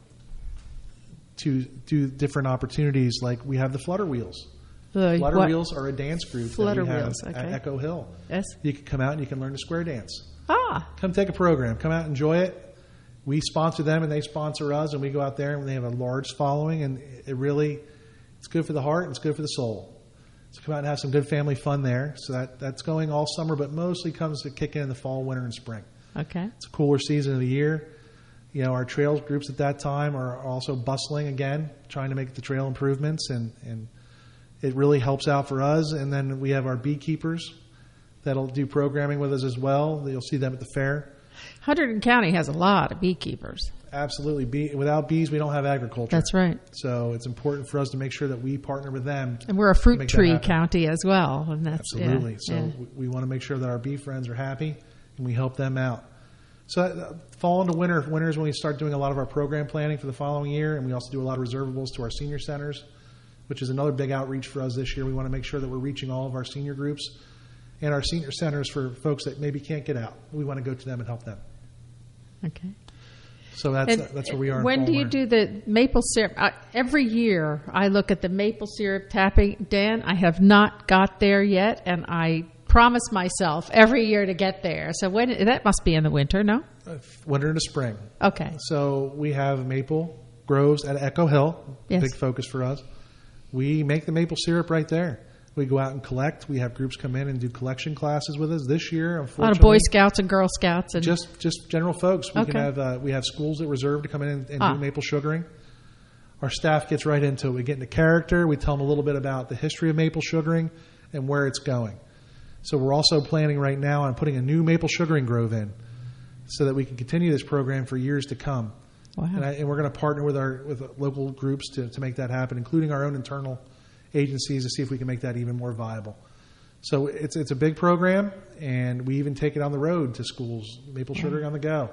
to do different opportunities. Like we have the Flutter Wheels. The Flutter what? Wheels are a dance group Flutter that we have Wheels, okay. at Echo Hill. Yes. You can come out and you can learn to square dance. Ah. Come take a program. Come out and enjoy it. We sponsor them and they sponsor us, and we go out there and they have a large following, and it really it's good for the heart and it's good for the soul. So come out and have some good family fun there. So that, that's going all summer, but mostly comes to kick in in the fall, winter, and spring. Okay. It's a cooler season of the year. You know, our trails groups at that time are also bustling again, trying to make the trail improvements, and, and it really helps out for us. And then we have our beekeepers that'll do programming with us as well. You'll see them at the fair. Hunterdon County has a lot of beekeepers. Absolutely. Bee, without bees, we don't have agriculture. That's right. So it's important for us to make sure that we partner with them. And we're a fruit tree county as well. And that's, Absolutely. Yeah, so yeah. we, we want to make sure that our bee friends are happy, and we help them out. So uh, fall into winter, winter is when we start doing a lot of our program planning for the following year, and we also do a lot of reservables to our senior centers, which is another big outreach for us this year. We want to make sure that we're reaching all of our senior groups and our senior centers for folks that maybe can't get out. We want to go to them and help them. Okay. So that's and uh, that's where we are. When do you do the maple syrup? Uh, every year I look at the maple syrup tapping. Dan, I have not got there yet, and I promise myself every year to get there. So when that must be in the winter, no? Uh, winter into spring. Okay. So we have maple groves at Echo Hill. Yes. Big focus for us. We make the maple syrup right there. We go out and collect. We have groups come in and do collection classes with us. This year, unfortunately, a lot of Boy Scouts and Girl Scouts and just just general folks. We okay. can have uh, we have schools that reserve to come in and, and ah. do maple sugaring. Our staff gets right into it. We get into character. We tell them a little bit about the history of maple sugaring and where it's going. So we're also planning right now on putting a new maple sugaring grove in, so that we can continue this program for years to come. Wow. And, I, and we're going to partner with our with local groups to, to make that happen, including our own internal agencies, to see if we can make that even more viable. So it's it's a big program, and we even take it on the road to schools, maple sugaring on the go.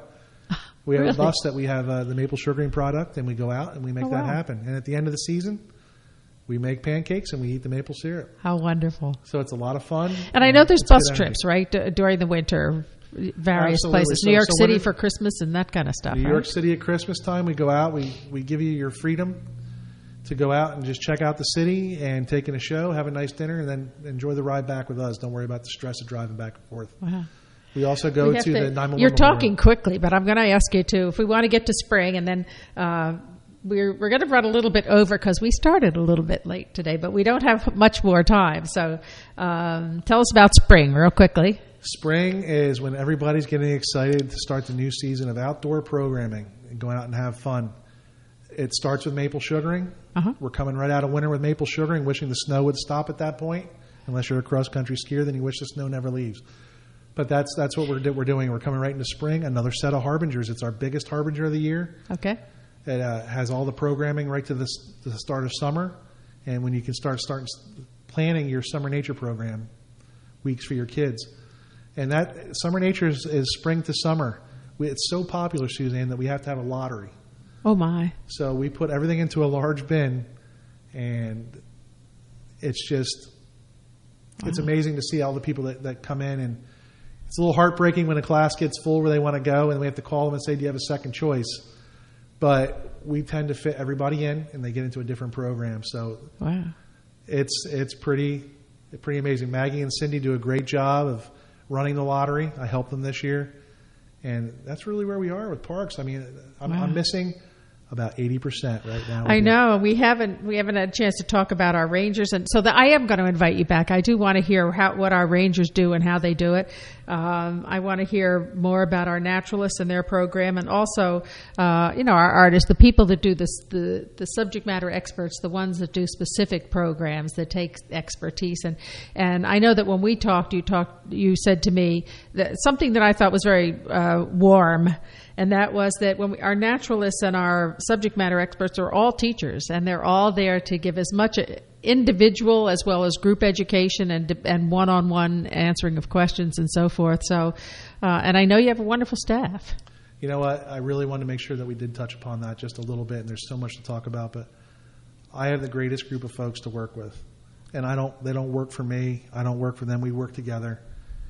We have really? a bus that we have uh, the maple sugaring product, and we go out and we make oh, that wow. happen. And at the end of the season, we make pancakes and we eat the maple syrup. How wonderful. So it's a lot of fun. And I know there's it's bus good trips, right, d- during the winter, various Absolutely. places. So- New York so City when it- for Christmas and that kind of stuff, New right? York City at Christmas time, we go out, we, we give you your freedom to go out and just check out the city and take in a show, have a nice dinner, and then enjoy the ride back with us. Don't worry about the stress of driving back and forth. Wow. We also go We have to, to- the nine one one You're Memorial. talking quickly, but I'm going to ask you to, if we want to get to spring, and then uh, we're we're going to run a little bit over because we started a little bit late today, but we don't have much more time. So um, tell us about spring real quickly. Spring is when everybody's getting excited to start the new season of outdoor programming and going out and have fun. It starts with maple sugaring. Uh-huh. We're coming right out of winter with maple sugaring, wishing the snow would stop at that point. Unless you're a cross-country skier, then you wish the snow never leaves. But that's that's what we're, we're doing. We're coming right into spring, another set of harbingers. It's our biggest harbinger of the year. Okay. It uh, has all the programming right to the, to the start of summer. And when you can start, start planning your summer nature program weeks for your kids. And that summer nature is, is spring to summer. We, it's so popular, Suzanne, that we have to have a lottery. Oh, my. So we put everything into a large bin, and it's just, wow. It's amazing to see all the people that, that come in. And it's a little heartbreaking when a class gets full where they want to go, and we have to call them and say, do you have a second choice? But we tend to fit everybody in, and they get into a different program. So wow. it's it's pretty pretty amazing. Maggie and Cindy do a great job of running the lottery. I helped them this year. And that's really where we are with parks. I mean, I'm, wow. I'm missing about eighty percent right now. I know. We haven't we haven't had a chance to talk about our rangers, and so the, I am going to invite you back. I do want to hear how, what our rangers do and how they do it. Um, I want to hear more about our naturalists and their program, and also, uh, you know, our artists, the people that do this, the the subject matter experts, the ones that do specific programs that take expertise. And and I know that when we talked, you talked, you said to me that something that I thought was very uh, warm. And that was that when we, our naturalists and our subject matter experts are all teachers, and they're all there to give as much individual as well as group education and and one-on-one answering of questions and so forth. So, uh, and I know you have a wonderful staff. You know what? I really wanted to make sure that we did touch upon that just a little bit, and there's so much to talk about. But I have the greatest group of folks to work with, and I don't. They don't work for me. I don't work for them. We work together.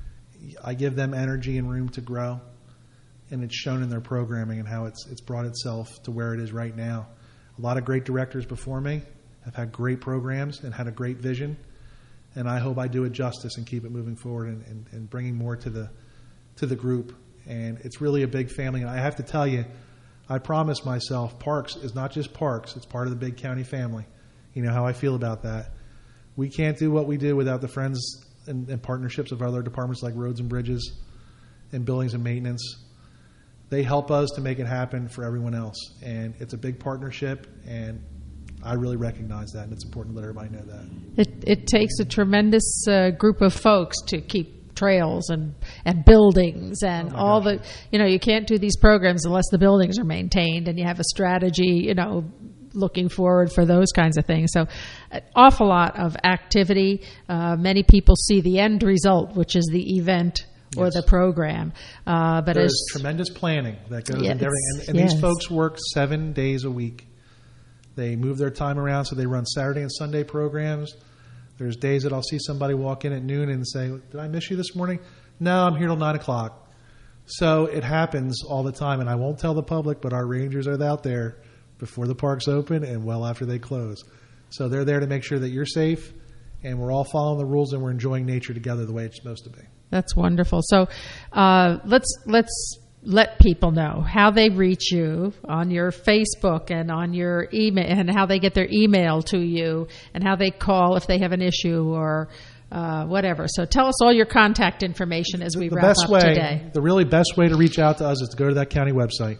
I give them energy and room to grow, and it's shown in their programming and how it's it's brought itself to where it is right now. A lot of great directors before me have had great programs and had a great vision, and I hope I do it justice and keep it moving forward and, and, and bringing more to the to the group. And it's really a big family. And I have to tell you, I promised myself Parks is not just Parks. It's part of the big county family. You know how I feel about that. We can't do what we do without the friends and, and partnerships of other departments like roads and bridges and buildings and maintenance. They help us to make it happen for everyone else. And it's a big partnership, and I really recognize that, and it's important to let everybody know that. It, it takes a tremendous uh, group of folks to keep trails and, and buildings and oh all gosh. the, you know, you can't do these programs unless the buildings are maintained and you have a strategy, you know, looking forward for those kinds of things. So an awful lot of activity. Uh, many people see the end result, which is the event or yes. the program. Uh, but There's as, tremendous planning that goes yes, into everything. And, and yes. these folks work seven days a week. They move their time around, so they run Saturday and Sunday programs. There's days that I'll see somebody walk in at noon and say, did I miss you this morning? No, I'm here till nine o'clock. So it happens all the time, and I won't tell the public, but our rangers are out there before the parks open and well after they close. So they're there to make sure that you're safe, and we're all following the rules, and we're enjoying nature together the way it's supposed to be. That's wonderful. So uh, let's let's let people know how they reach you on your Facebook and on your email, and how they get their email to you, and how they call if they have an issue or uh, whatever. So tell us all your contact information as we the wrap best up way, today. The really best way to reach out to us is to go to that county website,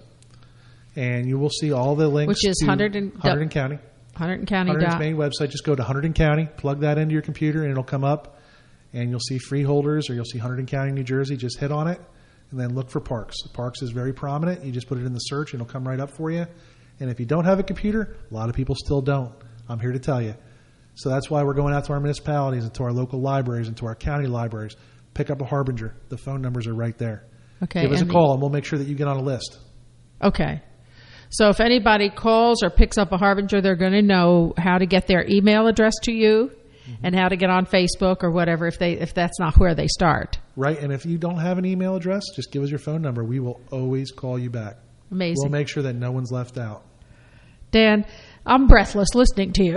and you will see all the links. Which is to Hunterdon and Hunterdon County. Hunterdon County. Hunterdon's main website. Just go to Hunterdon County, plug that into your computer, and it'll come up, and you'll see freeholders, or you'll see Hunterdon County, New Jersey. Just hit on it, and then look for Parks. Parks is very prominent. You just put it in the search, and it'll come right up for you. And if you don't have a computer, a lot of people still don't. I'm here to tell you. So that's why we're going out to our municipalities and to our local libraries and to our county libraries. Pick up a Harbinger. The phone numbers are right there. Okay. Give us a and call, the, and we'll make sure that you get on a list. Okay. So if anybody calls or picks up a Harbinger, they're going to know how to get their email address to you, mm-hmm. and how to get on Facebook or whatever if they if that's not where they start. Right, and if you don't have an email address, just give us your phone number. We will always call you back. Amazing. We'll make sure that no one's left out. Dan, I'm breathless listening to you.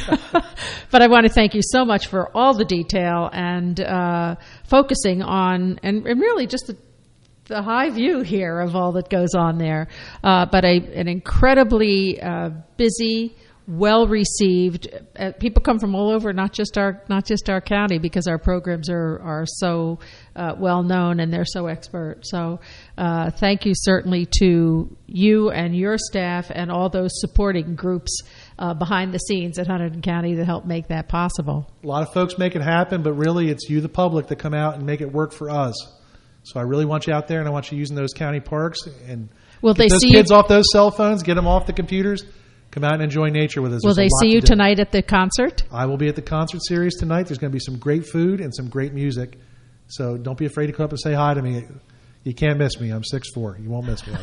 But I want to thank you so much for all the detail and uh, focusing on, and, and really just the, the high view here of all that goes on there. Uh, but a, an incredibly uh, busy, well received. Uh, people come from all over, not just our not just our county, because our programs are are so uh, well known and they're so expert. So uh, thank you certainly to you and your staff and all those supporting groups uh, behind the scenes at Hunterdon County that help make that possible. A lot of folks make it happen, but really it's you, the public, that come out and make it work for us. So I really want you out there, and I want you using those county parks and Will get they those see kids you? off those cell phones, get them off the computers. Come out and enjoy nature with us. Will There's they a lot see to you do. tonight at the concert? I will be at the concert series tonight. There's going to be some great food and some great music. So don't be afraid to come up and say hi to me. You can't miss me. I'm six foot four. You won't miss me.